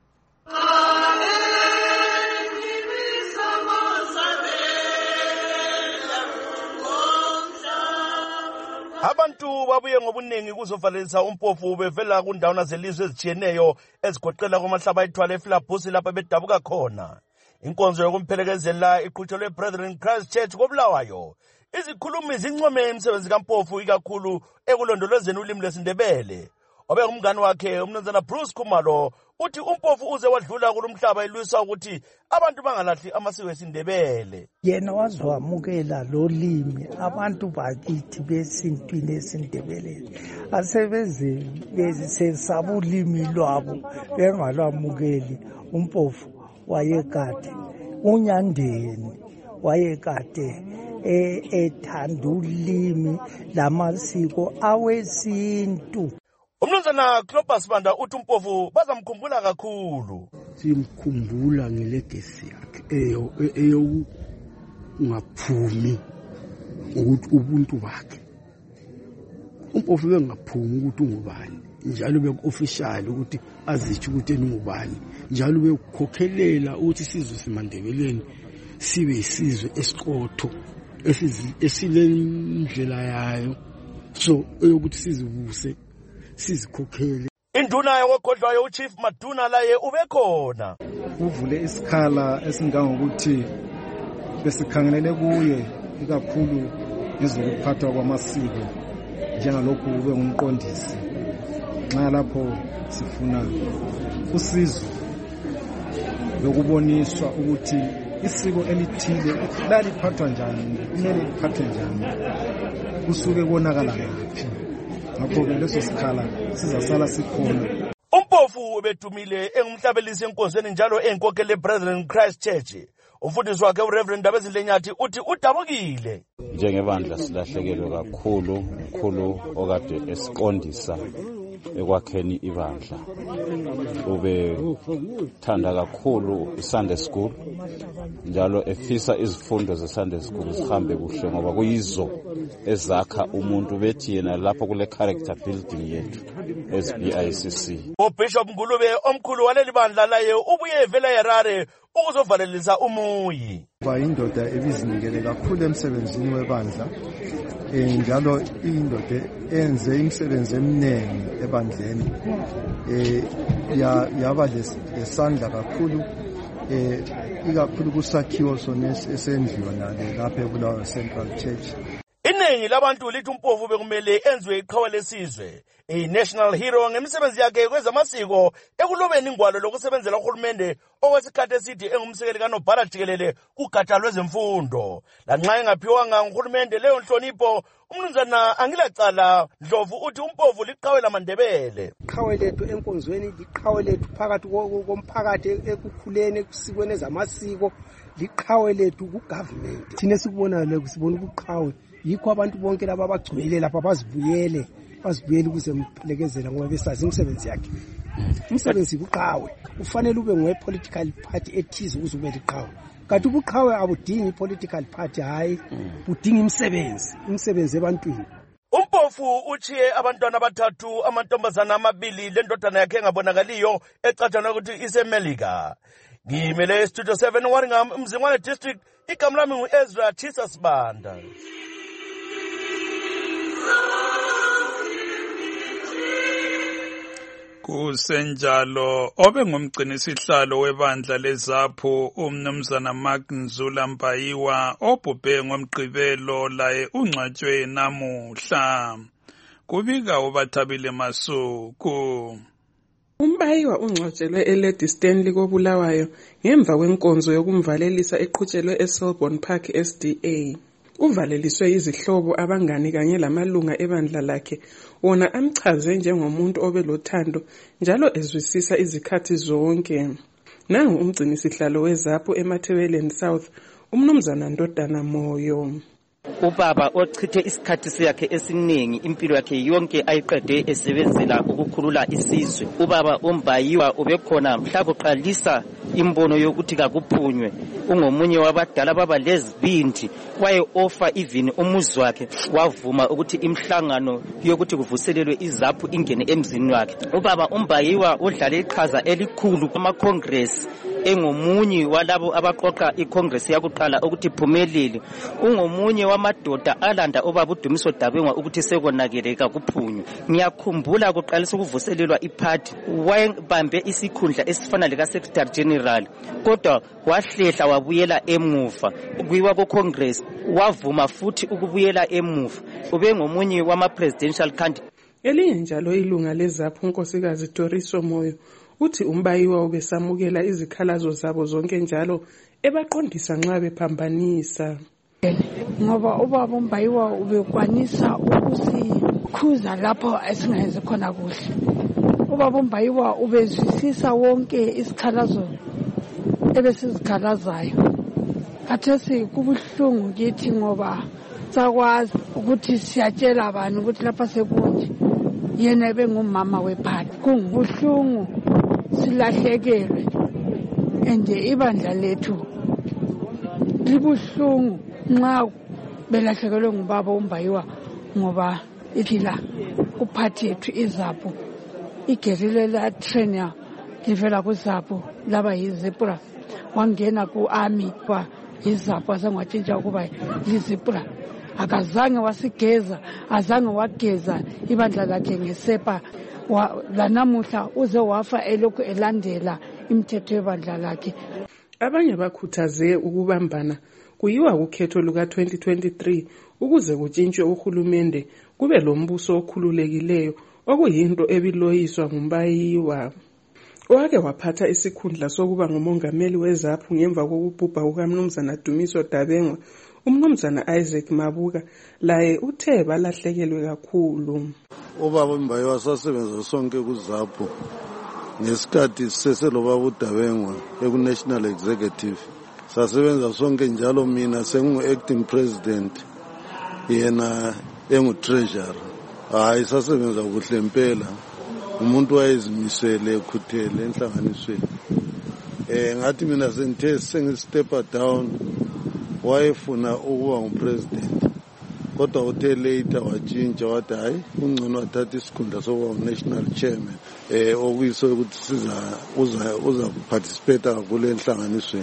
Abantu babuye ngobuningi kuzovalelisa uMpofu bevela kundawo zelizwe ezitshiyeneyo ezigoqela kwamahlaba ethwala eFlabusi lapha bedabuka khona. Inkonzo yokumphelekezela iqhutshelwe Brethren Christ Church koBulawayo. Izikhulumi zincome imisebenzi kaMpofu ikakhulu ekulondolozeni ulimi lwesiNdebele. Obe ngumngani wakhe umnumzana Bruce Khumalo uthi uMpofu uze wadlula kulomhlaba elwisa ukuthi abantu bangalahli amasiko esiNdebele. Yena wazwamukela lo limi abantu bakithi besintwini esiNdebele asebeze besesaba ulimi lwabo bengalwamukeli. uMpofu wayekade unyandeni wayekade ethanda ulimi lamasiko awesintu. Umnumzana Clopas Banda uthi uMpofu bazamkhumbula kakhulu. Simkhumbula ngelegasi yakhe eyo eyo ngaphumi ukuthi ubuntu bakhe. uMpofu bengaphumi ukuthi ungubani njalo beofficial ukuthi azithi ukuthi engubani njalo bekhokhelela ukuthi sizwe siMandebeleni sibe isizwe esiqotho esilendlela yayo so ukuthi sizibuse sizikhokhele. Induna yokukhohlwayo uChief Maduna laye ubekhona. Uvule isikhala esingangokuthi besikhangelele kuye ikakhulu ngezokuphathwa kwamasiko njengalokhu ube ngumqondisi. Nxa lapho sifuna usizo lokuboniswa ukuthi isiko elithile laliphathwa njani, kumele liphathwe njani, kusuke konakala ngaphi. Ngakho-ke leso sikhala sizasala sikhona. Umpofu ubedumile engumhlabelisi enkonzweni njalo enkokhele Brethren Christ Church. Umfundisi wakhe uReverend Ndabezindlenyathi uthi udabukile. Njengebandla silahlekelwe kakhulu umkhulu okade esiqondisa ekwakheni ibandla. Ube thanda kakhulu iSunday School njalo efisa izifundo zeSunday School zihambe kuhle ngoba kuyizo ezakha umuntu bethi yena lapho kule character building yethu S B I C C. uBishop Ngulube omkhulu waleli bandla laye ubuye vela eHarare ukuzovalelisa umuyi. Bayindoda ebizinikele kakhulu emsebenzini webandla. Eh njalo indoda enze imisebenzi eminingi ebandleni. Eh ya yaba lesandla kakhulu eh ikakhulu kusakhiwo sones esendliwa nale lapha eBulawayo Central Church. Iningi labantu lithi uMpofu bekumele enziwe iqhawe lesizwe, i-national hero ngemisebenzi yakhe kwezamasiko ekulobeni ingwalo lokusebenzela uhulumende okwesikhathi eside engumsekeli kaNobhala Jikelele kugatsha lwezemfundo. Lanxa engaphiwanga nguhulumende leyo nhlonipho, umnumzana Angilacala Ndlovu uthi uMpofu liqhawe laMandebele. Iqhawe lethu enkonzweni, liqhawe lethu phakathi komphakathi ekukhuleni ekusikweni ezamasiko, liqhawe lethu kugovernment. Thina sikubona lokho sibona ukuqhawe yikho abantu bonke laba abagcwele lapha bazibuyele bazibuyele ukuze mphelekezela ngoba besazi umsebenzi yakhe. Umsebenzi kuqhawe ufanele ube ngwe political party ethize ukuze ube liqhawe. Kanti ubuqhawe abudingi political party, hayi budinga umsebenzi, umsebenzi ebantwini. uMpofu uchiye abantwana abathathu, amantombazana amabili lendodana yakhe engabonakaliyo ecatshana ukuthi iseMelika. Ngimele Studio seven Waringam Mzingwane District, igama lami nguEzra Chisa Sibanda. Kusenjalo obe ngumgcinisihlalo webandla leZAPHU umnumzana Mark Nzula Mpayiwa obhubhe ngomgqibelo laye ungcwatshwe namuhla. Kubika uBathabile Masuku. Umbayiwa ungcwatshelwe eLady Stanley koBulawayo ngemva kwenkonzo yokumvalelisa eqhutshelwe eSelborne Park S D A. Uvaleliswe izihlobo, abangani kanye lamalunga ebandla lakhe, wona amchaze njengomuntu obelothando njalo ezwisisa izikhathi zonke. Nangu umgcinisihlalo weZAPHU eMathebeleni South, umnumzana Ndodana Moyo. Ubaba ochithe isikhathi sakhe esiningi impilo yakhe yonke ayiqede esebenzela ukukhulula isizwe. Ubaba uMbayiwa ubekhona mhla kuqalisa imbono yokuthi kakuphunywe. Ungomunye wabadala baba lezibindi, waye offer even umuzi wakhe, wavuma ukuthi imhlangano yokuthi kuvuselelwe iZAPHU ingene emzini wakhe. Ubaba uMbayiwa udlale iqhaza elikhulu kuma Congress, engomunye walabo abaqoqa iCongress yakuqala ukuthi phumelele. Ungomunye wamadoda alanda obaba uDumiso Dabengwa ukuthi sekonakele kakuphunywe. Ngiyakhumbula kuqalisa ukuvuselelwa iparty, wayebambe isikhundla esifana leka Secretary General, kodwa wahlehla wabuyela emuva kuyiwa ku Congress, wavuma futhi ukubuyela emuva. Ube ngomunye wama presidential candidate. Elinye njalo ilunga leZAPHU unkosikazi Toriso Moyo uthi uMbayiwa ubesamukela izikhalazo zabo zonke njalo ebaqondisa nxa bephambanisa. Ngoba ubaba uMbayiwa ubekwanisa ukusikhuza lapho esingayenzi khona kuhle. Ubaba uMbayiwa ubezwisisa wonke isikhalazo ebesizikhalazayo. Khathesi kubuhlungu kithi ngoba sakwazi ukuthi siyatshela abantu ukuthi lapha sekunje. Yena ebengumama wephathi. Kungubuhlungu, silahlekelwe. Ende ibandla lethu libuhlungu nxa belahlekelwe ngubaba uMbayiwa ngoba iphila kuphathi yethu iZAPHU. Igerile la trainer livela kuZAPHU laba yiZipra, wangena ku-army kwa iZAPHU asengwatshintsha ukuba yiZipra. Akazange wasigeza, azange wageza ibandla lakhe ngesepa, lanamuhla uze wafa elokhu elandela imithetho yebandla lakhe. Abanye bakhuthaze ukubambana kuyiwa kukhetho luka twenty twenty-three ukuze kutshintshwe uhulumende kube lombuso okhululekileyo okuyinto ebiloyiswa nguMbayiwa. Owake waphatha isikhundla sokuba ngumongameli weZAPU ngemva kokubhubha kukaMnumzana Dumiso Dabengwa, uMnumzana Isaac Mabuka laye uthe balahlekelwe kakhulu. Ubaba Mbayiwa sasebenza sonke kuZAPU ngesikhathi siseselobaba uDabengwa eku-National Executive. Sasebenza sonke njalo, mina sengu-acting president yena engu-treasurer. Hayi sasebenza kuhle impela, umuntu wayezimisele ekhuthele enhlanganisweni. Eh ngathi mina sengithe sengistepper down wayefuna ukuba ngupresident, kodwa uthe later watshintsha wathi hayi ungcono wathatha isikhundla sokuba national chairman eh okuyiso ukuthi siza uza uza participate kule nhlanganisweni.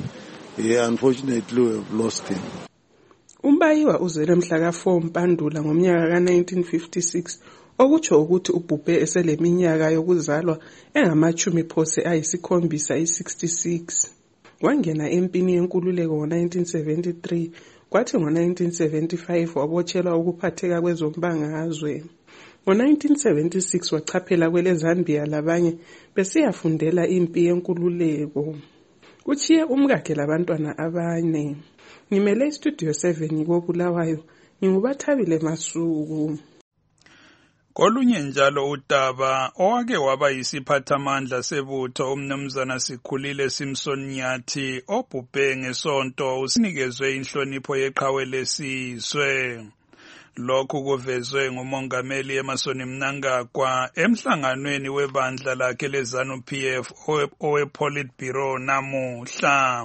Eh unfortunately we have lost him. uMbayiwa uzele mhla ka four Mpandula ngomnyaka ka nineteen fifty-six, okutsho ukuthi ubhubhe eseleminyaka yokuzalwa engamachumi phose ayisikhombisa i-sixty-six. Wangena empini yenkululeko ngo-nineteen seventy-three, kwathi ngo-nineteen seventy-five wabotshelwa ukuphatheka kwezombangazwe. Ngo-nineteen seventy-six wachaphela kwele Zambia labanye besiyafundela impi yenkululeko. Uchiye umkakhe labantwana abane. Ngimele istudio seven koBulawayo, nginguBathabile Masuku. Kolunye njalo udaba owake waba yisiphathamandla sebutho uMnumzana Sikhulile Simpson Nyathi obhubhe ngesonto usinikezwe inhlonipho yeqhawe lesizwe. Lokhu kuvezwe ngumongameli Emmerson Mnangagwa emhlanganweni webandla lakhe leZANU-P F owePolitburo namuhla.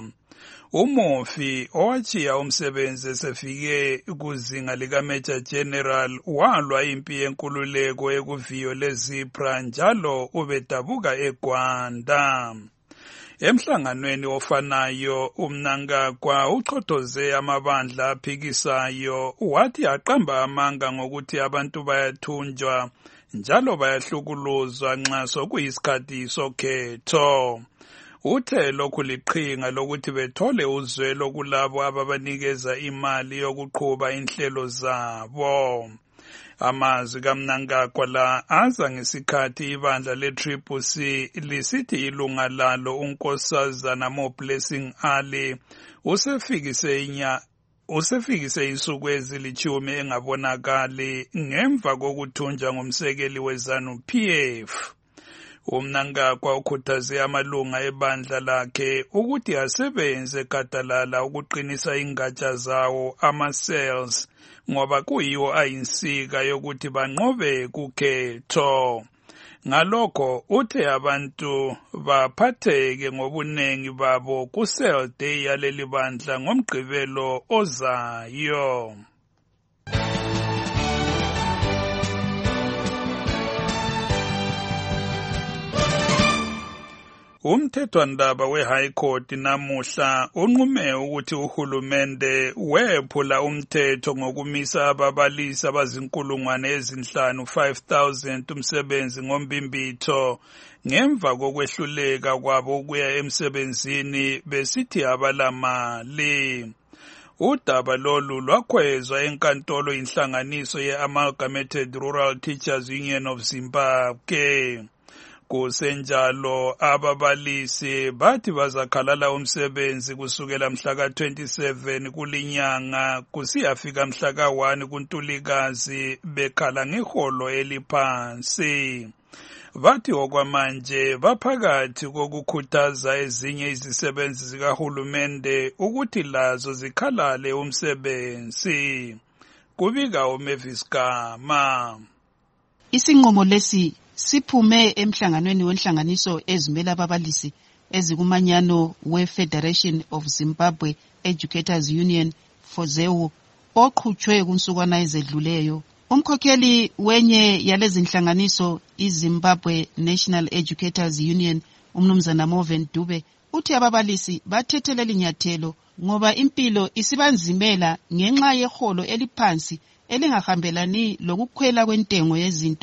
Umufi owachiya umsebenzi esefike kuzinga lika Major General walwa impi yenkululeko ekuviyo leZipra njalo ubedabuka eGwanda. Emhlanganweni ofanayo uMnangagwa uchotoze amabandla aphikisayo wathi aqamba amanga ngokuthi abantu bayathunjwa njalo bayahlukuluzwa nxa sokuyisikhathi sokhetho. Uthe lokhu liqhinga lokuthi bethole uzwelo kulabo ababanikeza imali yokuqhuba inhlelo zabo. Amazwi kaMnangagwa la aza ngesikhathi ibandla le-Triple C lisithi ilunga lalo uNkosazana Mo-Blessing Ali usefikise inya usefikise insuku ezilithumi engabonakali ngemva kokuthunjwa ngumsekeli weZANU-P F. uMnangagwa ukhuthaze amalunga ebandla lakhe ukuthi asebenze gadalala ukuqinisa ingatsha zawo ama-cells ngoba kuyiwo ayinsika yokuthi banqobe kukhetho. Ngalokho uthe abantu baphatheke ngobunengi babo ku-cell day yaleli bandla ngomgqibelo ozayo. Umthethwandaba we-High Court namuhla unqume ukuthi uhulumende wephula umthetho ngokumisa ababalisi abazinkulungwane ezinhlanu five thousand umsebenzi ngombimbitho ngemva kokwehluleka kwabo ukuya emsebenzini besithi abalamali. Udaba lolu lwakhwezwa enkantolo inhlanganiso ye-Amalgamated Rural Teachers Union of Zimbabwe. Kusenjalo ababalisi bathi bazakhalala umsebenzi kusukela mhla ka twenty-seven kulinyanga kusiyafika mhla ka one kuNtulikazi bekhala ngeholo eliphansi. Bathi okwamanje baphakathi kokukhuthaza ezinye izisebenzi zikahulumende ukuthi lazo zikhalale umsebenzi. Kubika uMavis Gama. Isinqumo lesi siphume emhlanganweni wenhlanganiso ezimela ababalisi ezikumanyano we-Federation of Zimbabwe Educators Union FOZEU oqhutshwe kunsukwana ezedluleyo. Umkhokheli wenye yalezi nhlanganiso iZimbabwe National Educators Union uMnumzana Moven Dube uthi ababalisi bathethelela inyathelo ngoba impilo isibanzimela ngenxa yeholo eliphansi elingahambelani lokukhwela kwentengo yezinto.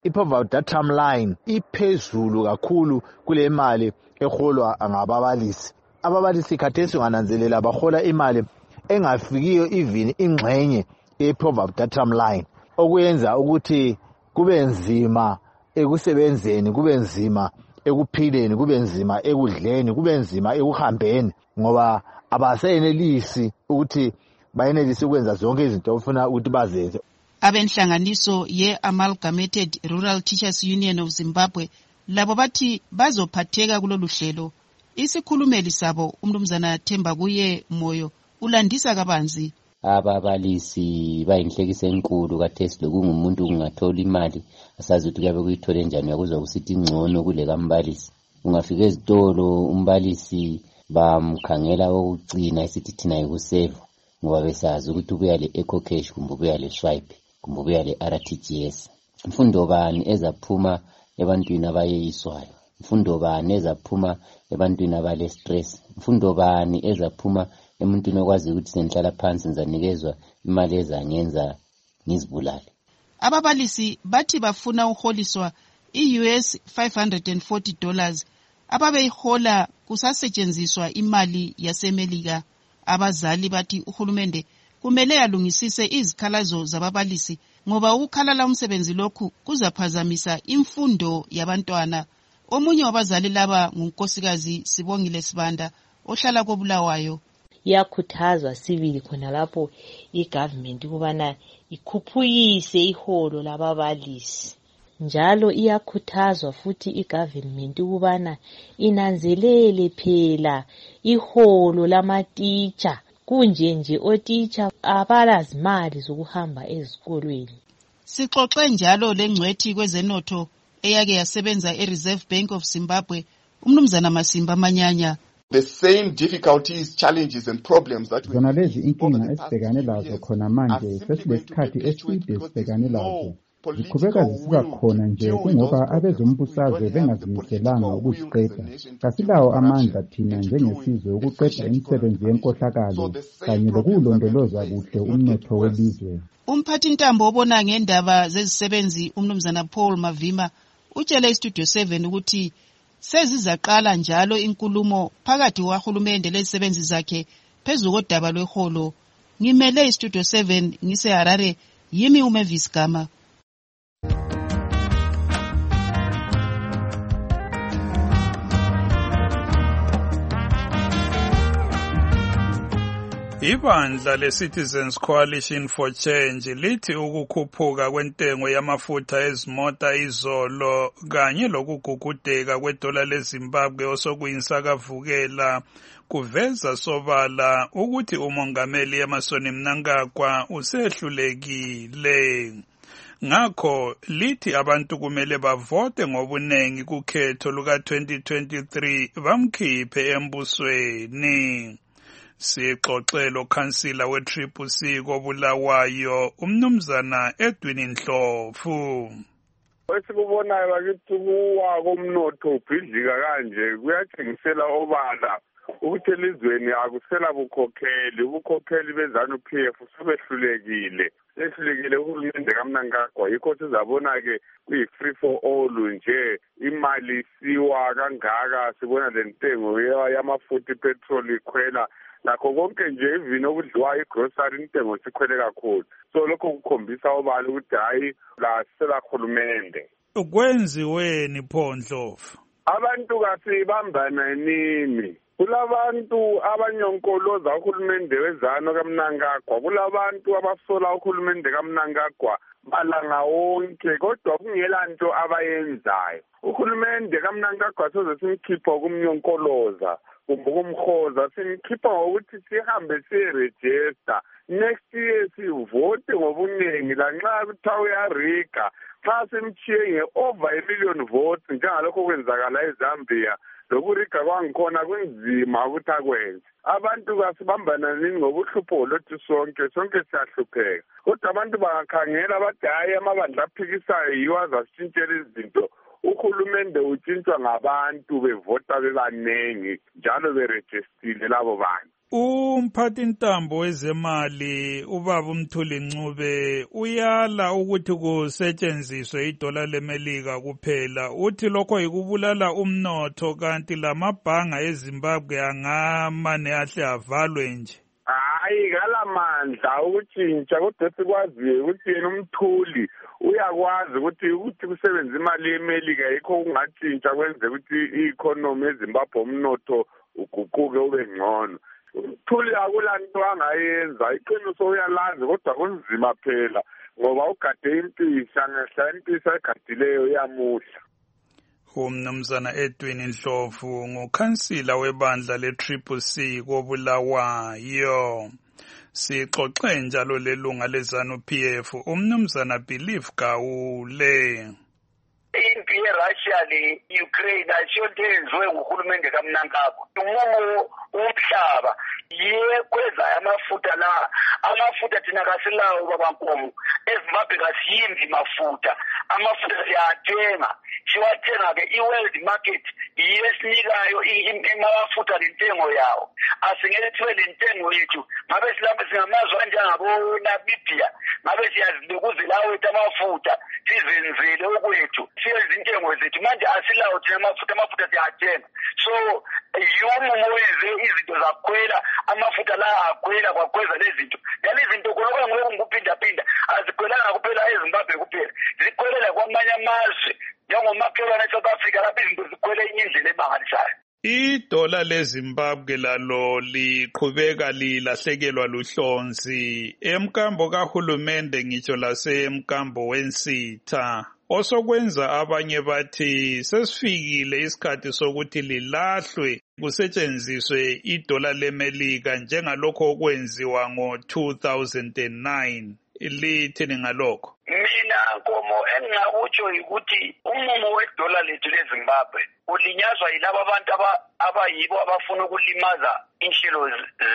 i-poverty datum line iphezulu kakhulu kule mali eholwa ngababalisi. Ababalisi khathesi ungananzelela bahola imali engafikiyo even ingxenye ye-poverty datum line, okuyenza ukuthi kube nzima ekusebenzeni, kube nzima ekuphileni, kube nzima ekudleni, kube nzima ekuhambeni, ngoba abasenelisi ukuthi bayenelise ukwenza zonke izinto ofuna ukuthi bazenze. Abenhlanganiso ye-Amalgamated Rural Teachers Union of Zimbabwe labo bathi bazophatheka kulolu hlelo. Isikhulumeli sabo umnumzana Themba kuye Moyo ulandisa kabanzi. Ababalisi bayinhlekisa enkulu kathesi lokungumuntu kungathola imali asazi ukuthi kuyabe kuyithole njani, yakuzwa kusithi ngcono kule kambalisi. Ungafika ezitolo umbalisi bamkhangela okucina isithi thina yikuseva, ngoba besazi ukuthi ubuya le EcoCash kumbe ubuya le Swipe kumbe ubuya le R T G S. Mfundo bani ezaphuma ebantwini abayeyiswayo? Mfundo bani ezaphuma ebantwini abale stress? Mfundo bani ezaphuma emuntwini okwazi ukuthi senhlala phansi nzanikezwa imali ezangenza ngizibulale? Ababalisi bathi bafuna uholiswa i-U S five hundred forty dollars ababeyihola kusasetshenziswa imali yasemelika. Abazali bathi uhulumende kumele alungisise izikhalazo zababalisi ngoba ukukhalala umsebenzi lokhu kuzaphazamisa imfundo yabantwana. Omunye wabazali laba ngunkosikazi Sibongile Sibanda ohlala koBulawayo. Iyakhuthazwa sibili khona lapho igovernment kubana ikhuphukise iholo lababalisi, njalo iyakhuthazwa futhi igovernment kubana inanzelele phela iholo lamatitsha, kunje nje otitsha abalazimali zokuhamba ezikolweni. Sixoxe njalo lengcwethi kwezenotho eyake yasebenza eReserve Bank of Zimbabwe umnumzana Masimba Manyanya. The same difficulties, challenges and problems that we zona lezi inkinga esibhekane lazo khona manje sesilesikhathi eside sibhekane lazo ziqhubeka zisiba khona nje kungoba abezombusazwe bengazimiselanga ukuziqeda. Kasilawo amandla thina njengesizwe ukuqeda imisebenzi yenkohlakalo kanye lokulondoloza kuhle umnotho welizwe. Umphathi ntambo obona ngendaba zezisebenzi umnumzana Paul Mavima utshele iStudio seven ukuthi sezizaqala njalo inkulumo phakathi kwahulumende lezisebenzi zakhe phezulu kodaba lweholo. Ngimele iStudio seven ngise Harare, yimi uMavis Gama. Ibandla le-Citizens Coalition for Change lithi ukukhuphuka kwentengo yamafutha ezimota izolo kanye lokugugudeka kwedola leZimbabwe osokuyisakavukela kuveza sobala ukuthi umongameli Emmerson Mnangagwa usehlulekile. Ngakho lithi abantu kumele bavote ngobunengi kukhetho luka twenty twenty-three bamkhiphe embusweni. Sixoxelo khansila we-Triple C koBulawayo umnumzana Edwin Ndlovu. Esikubonayo bakithi kuwa komnotho ubhidlika kanje kuyatshengisela obala ukuthi elizweni akusela bukhokheli, ubukhokheli bezanu P F sebehlulekile. Sehlulekile uhulumende kaMnangagwa, yikho sizabona-ke kuyi-free for all nje, imali siwa kangaka, sibona le ntengo yamafutha ipetroli ikhwela, nakho konke nje ivini okudliwayo igrocery intengo sikhwele kakhulu. So lokho kukhombisa obala ukuthi hayi la sela khulumende. Kwenziweni pho Ndlovu? Abantu kasibambana nini? Kulabantu abanyonkoloza uhulumende wezano kaMnangagwa, kulabantu abasola uhulumende kaMnangagwa malanga wonke, kodwa kungela nto abayenzayo. Uhulumende kaMnangagwa soze simkhipha kumnyonkoloza kumbe kumkhoza, simkhipha ngokuthi sihambe siregister next year sivote ngobunengi, lanxa kuthiwa uyarika xa simchiye nge-over a million votes njengalokho kwenzakala eZambia. Lokurika kwangikhona kunzima ukuthi akwenze. Abantu kasibambana nini ngobuhlupho lothi sonke sonke siyahlupheka, kodwa abantu bangakhangela bathi hayi amabandla aphikisayo yiwo azasitshintshela izinto. Uhulumende utshintshwa ngabantu bevota bebanengi njalo berejistile labo bantu. Umphathintambo wezemali ubaba uMthuli Ncube uyala ukuthi kusetshenziswe idola lemelika kuphela. Uthi lokho yikubulala umnotho kanti lamabhanga eZimbabwe angamane ahle avalwe nje. Hayi ngalamandla ukutshintsha kodwa sikwaziyo ukuthi yena uMthuli uyakwazi ukuthi ukuthi kusebenza imali yemelika yikho kungatshintsha kwenze ukuthi i-economy eZimbabwe umnotho uguquke ube ngcono. Uthuli akulanto angayenza iqiniso uyalazi kodwa kunzima phela ngoba ugade impisa ngehla impisa egadileyo yamuhla. Umnumzana Edwin Ndlovu ngukhansila webandla le-Triple C koBulawayo. Sixoxe njalo lelunga leZANU P F umnumzana Believe Gawule. Impi yeRussia le-Ukraine ayisonto eyenziwe nguhulumende kaMnangagwa. Umumo umhlaba yekweza amafutha la amafutha thina kasilawo babankomo eZimbabwe kasiyimbi mafutha amafutha siyathenga siwathenga ke i-world market yesinikayo amafutha lentengo yawo asingeke lentengo yethu ngabe silapha singamazwe anjengabo Namibia ngabe siyazilukuzela wethu amafutha sizenzele okwethu siyenza intengo zethu manje asilawo thina amafutha amafutha siyathenga so yomumo wenze izinto zakwela amafutha la akwela kwakweza lezinto lezi zinto kolokho ngoku nguphinda-phinda azikwelanga kuphela eZimbabwe kuphela zikwelela kwamanye amazwe njengomakhelwane eSouth Africa lapho izinto zikwele enye indlela emangalisayo. Idola leZimbabwe lalo liqhubeka lilahlekelwa luhlonzi emkambo kahulumende ngitsho lasemkambo wensitha osokwenza abanye bathi sesifikile isikhathi sokuthi lilahlwe kusetshenziswe idola lemelika njengalokho okwenziwa ngo two thousand nine. Lithini ngalokho? Mina Nkomo engingakutsho ukuthi umumo wedola lethu leZimbabwe ulinyazwa yilabo abantu abayibo abafuna ukulimaza inhlelo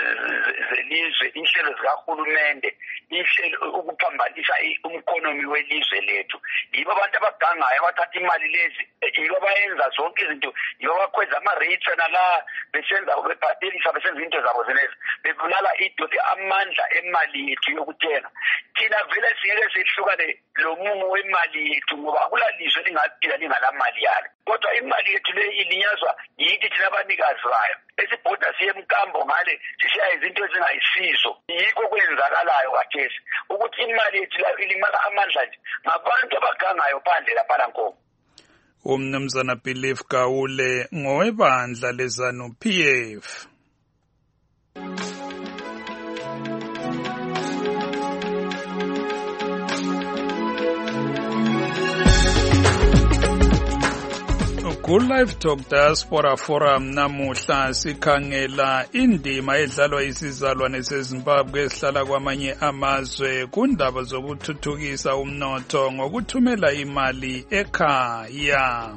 zelizwe, inhlelo zikahulumende, inhlelo ukuphambanisa umkhonomi welizwe lethu. Yibo abantu abagangayo abathatha imali lezi, yibo abayenza zonke izinto, yibo abakhweza ama-rates nala besenza bebhadelisa besenza into zabo zenezi bebulala idoli amandla emali yethu yokuthenga. Thina vele singeke sihlukane lo mumo wemali yethu ngoba akulalizwe lingaphila lingalamali yalo. Kodwa imali yethu le ilinyazwa yithi thina abanikazi bayo. Esibhoda siye emkambo ngale sishaya izinto ezingayisizo. Yikho kwenzakalayo kathesi ukuthi imali yethu la ilimala amandla nje ngabantu abagangayo phandle lapha Nkomo. Umnumzana Believe Gawule ngowebandla leZANU P F. Ku-Live Talk Diaspora Forum namuhla sikhangela indima edlalwa isizalwane seZimbabwe esihlala kwamanye amazwe kundaba zokuthuthukisa umnotho ngokuthumela imali ekhaya.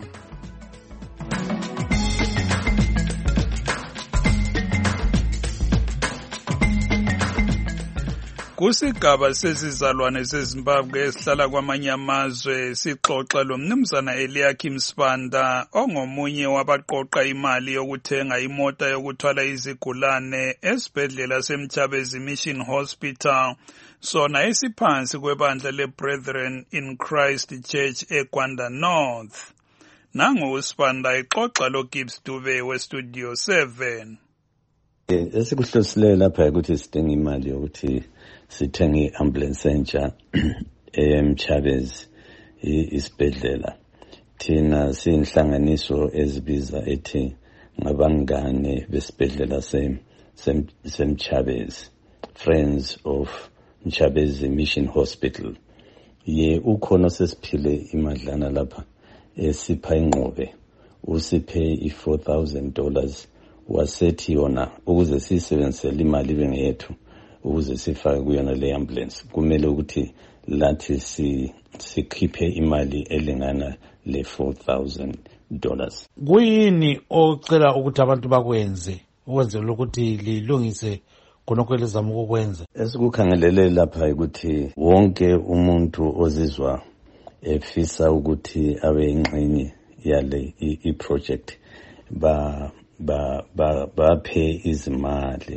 Kusigaba sesizalwane seZimbabwe esihlala kwamanye amazwe sixoxa lo mnumzana Eliakim Sibanda ongomunye wabaqoqa imali yokuthenga imota yokuthwala izigulane esibhedlela seMchabezi Mission Hospital sona esiphansi kwebandla leBrethren in Christ Church eGwanda North. Nangu uSibanda exoxa lo Gibbs Dube weStudio seven. Esikuhlosileyo lapha ukuthi sidinga imali yokuthi sithenge i-ambulance entsha eMchabezi isibhedlela. Thina siyinhlanganiso ezibiza ethi ngabangane besibhedlela seMchabezi, Friends of Mchabezi Mission Hospital. Ye ukhona sesiphile imadlana lapha esipha ingqobe usiphe i-four thousand dollars wasethi yona ukuze sisebenzisele imali bengeyethu ukuze sifake kuyona le ambulance kumele ukuthi lathi si sikhiphe imali elingana le four thousand dollars. Kuyini ocela ukuthi abantu bakwenze ukwenzela ukuthi lilungise khonokho elizama ukukwenza? Esikukhangelele lapha ukuthi wonke umuntu ozizwa efisa ukuthi abe ingxenye yale i-project ba ba ba baphe izimali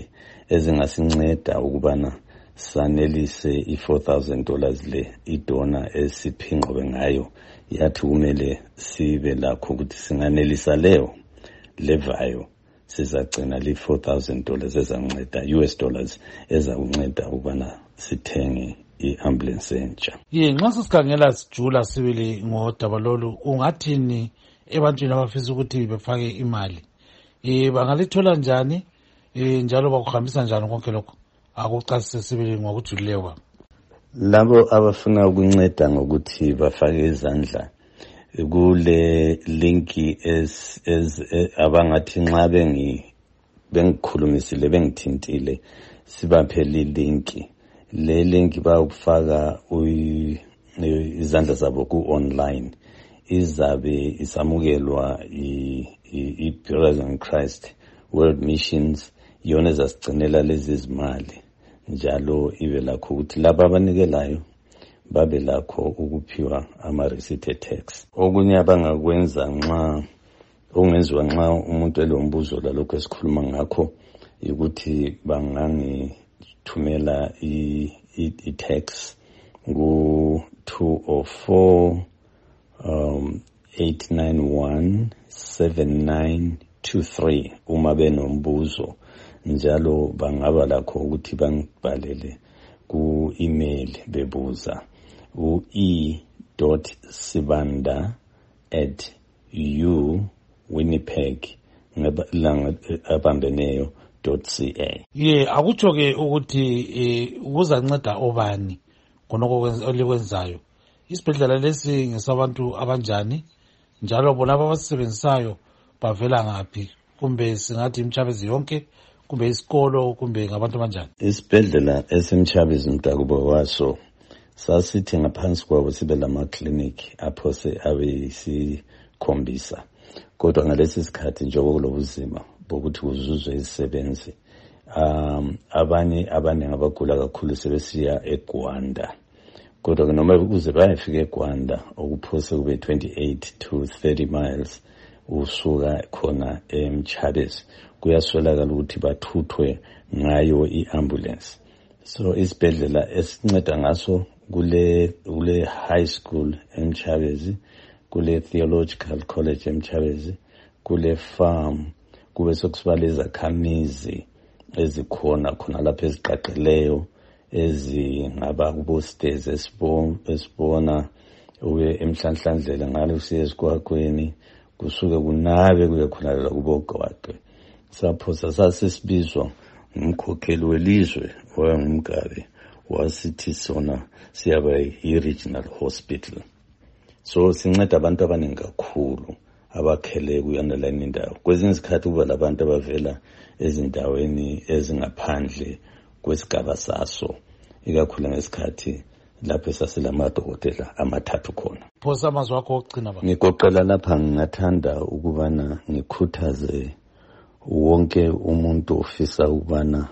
ezingasinceda ukubana sanelise i-four thousand dollars le idona esiphinqobe ngayo. Yathi kumele sibe lakho ukuthi singanelisa leyo levayo sizagcina li four thousand dollars ezanceda U S dollars ezakunceda ukubana sithenge i-ambulance entsha. Ye nxa sisikhangela sijula sibili ngodaba lolu, ungathini ebantwini abafisa ukuthi befake imali? Eh bangalithola njani? Eh njalo bakuhambisa njani konke lokho? Akucacise sibili ngokujulileyo baba. Labo abafuna ukunceda ngokuthi bafake izandla kule linki es es abangathi nxa bengi bengikhulumisile bengithintile sibaphe le linki. Le linki bayokufaka izandla zabo ku online, izabe isamukelwa i Brothers in Christ World Missions, yona ezasigcinela lezi zimali njalo ibe lakho ukuthi laba abanikelayo babe lakho ukuphiwa ama receipt tax. Okunye abangakwenza nxa ongenziwa nxa umuntu elombuzo lalokho esikhuluma ngakho ukuthi bangangithumela i-tax ku two oh four um eight nine one seven nine two three uma benombuzo. Njalo bangaba lakho ukuthi bangibhalele ku email bebuza u e dot sibanda at u winnipeg abambeneyo dot c a. Ye akutsho ke ukuthi eh kuzanceda obani konoko olikwenzayo. Isibhedlela lesi ngesabantu abanjani njalo bona abasisebenzisayo bavela ngaphi, kumbe singathi imthabezi yonke kumbe isikolo kumbe ngabantu abanjani? Isibhedlela esimthabezi mntakubo waso sasithi ngaphansi kwabo sibe lama clinic apho se abe sikhombisa, kodwa ngalesi sikhathi njengoba kulobuzima bokuthi kuzuzwe izisebenzi um abanye abaningi abagula kakhulu sebesiya eGwanda, kodwa noma ukuze bayefika eGwanda okuphose kube twenty-eight to thirty miles usuka khona eMchabezi, kuyaswelakala ukuthi bathuthwe ngayo i-ambulance. So isibhedlela esinceda ngaso kule kule high school eMchabezi, kule theological college eMchabezi, kule farm, kube sokusibala izakhamizi ezikhona khona lapha eziqaqeleyo ezingaba kubo stairs esibona ube emhlanhlandlela ngalo siye esikwakweni kusuke kunabe kuye khona la kubogwaqe. Saphosa sasisibizwa umkhokheli welizwe wayengumgabe wasithi sona siyaba i-regional hospital. So sinceda abantu abaningi kakhulu abakhele kuyona lana indawo. Kwezinye izikhathi kuba labantu abavela ezindaweni ezingaphandle kwesigaba saso, ikakhulu ngesikhathi lapho sasilamadokotela amathathu khona. Phosa amazwi akho okugcina baba. Ngikoqela lapha ngingathanda ukubana ngikhuthaze wonke umuntu ofisa ukubana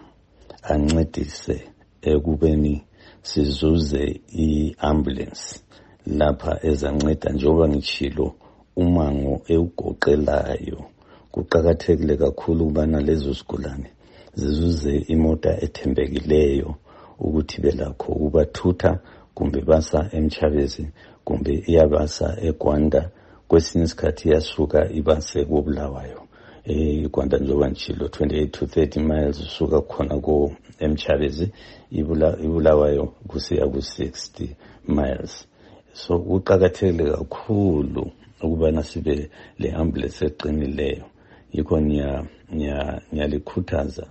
ancedise ekubeni sizuze i-ambulance lapha ezanceda njengoba ngitshilo umango ewugoqelayo. Kuqakathekile kakhulu ukubana lezo zigulane zizuze imota ethembekileyo ukuthi belakho ukubathutha kumbe basa eMchabezi kumbe iyabasa eGwanda, kwesinye isikhathi yasuka ibase koBulawayo. eGwanda njengoba ngitshilo twenty-eight to thirty miles usuka khona ko eMchabezi iBulawayo kusiya ku sixty miles. So kuqakathekile kakhulu ukubana sibe le ambulance eqinileyo. Yikho niya nyalikhuthaza.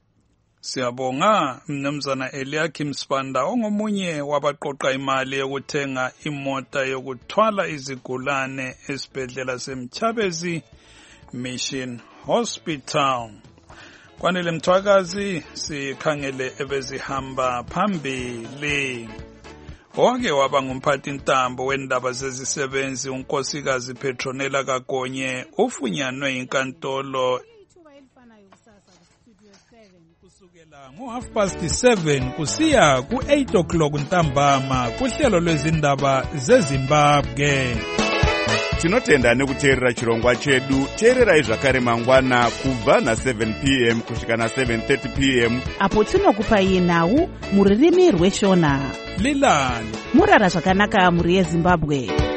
Siyabonga mnumzana Eliakim Sibanda ongomunye wabaqoqa imali yokuthenga imota yokuthwala izigulane esibhedlela seMchabezi Mission Hospital. Kwanele Mthwakazi sikhangele ebezihamba phambili. Wake waba ngumphathi ntambo wendaba zezisebenzi unkosikazi Petronella Kagonye ufunyanwe inkantolo kusukela ngo half past seven kusiya ku eight o'clock ntambama kuhlelo lwezindaba zeZimbabwe. tinotenda nekuteerera chirongwa chedu. Teererai zvakare mangwana kubva na seven p m kusvika na seven thirty p m apo tinokupai nhau mururimi rweshona. Lilani murara zvakanaka muri yeZimbabwe.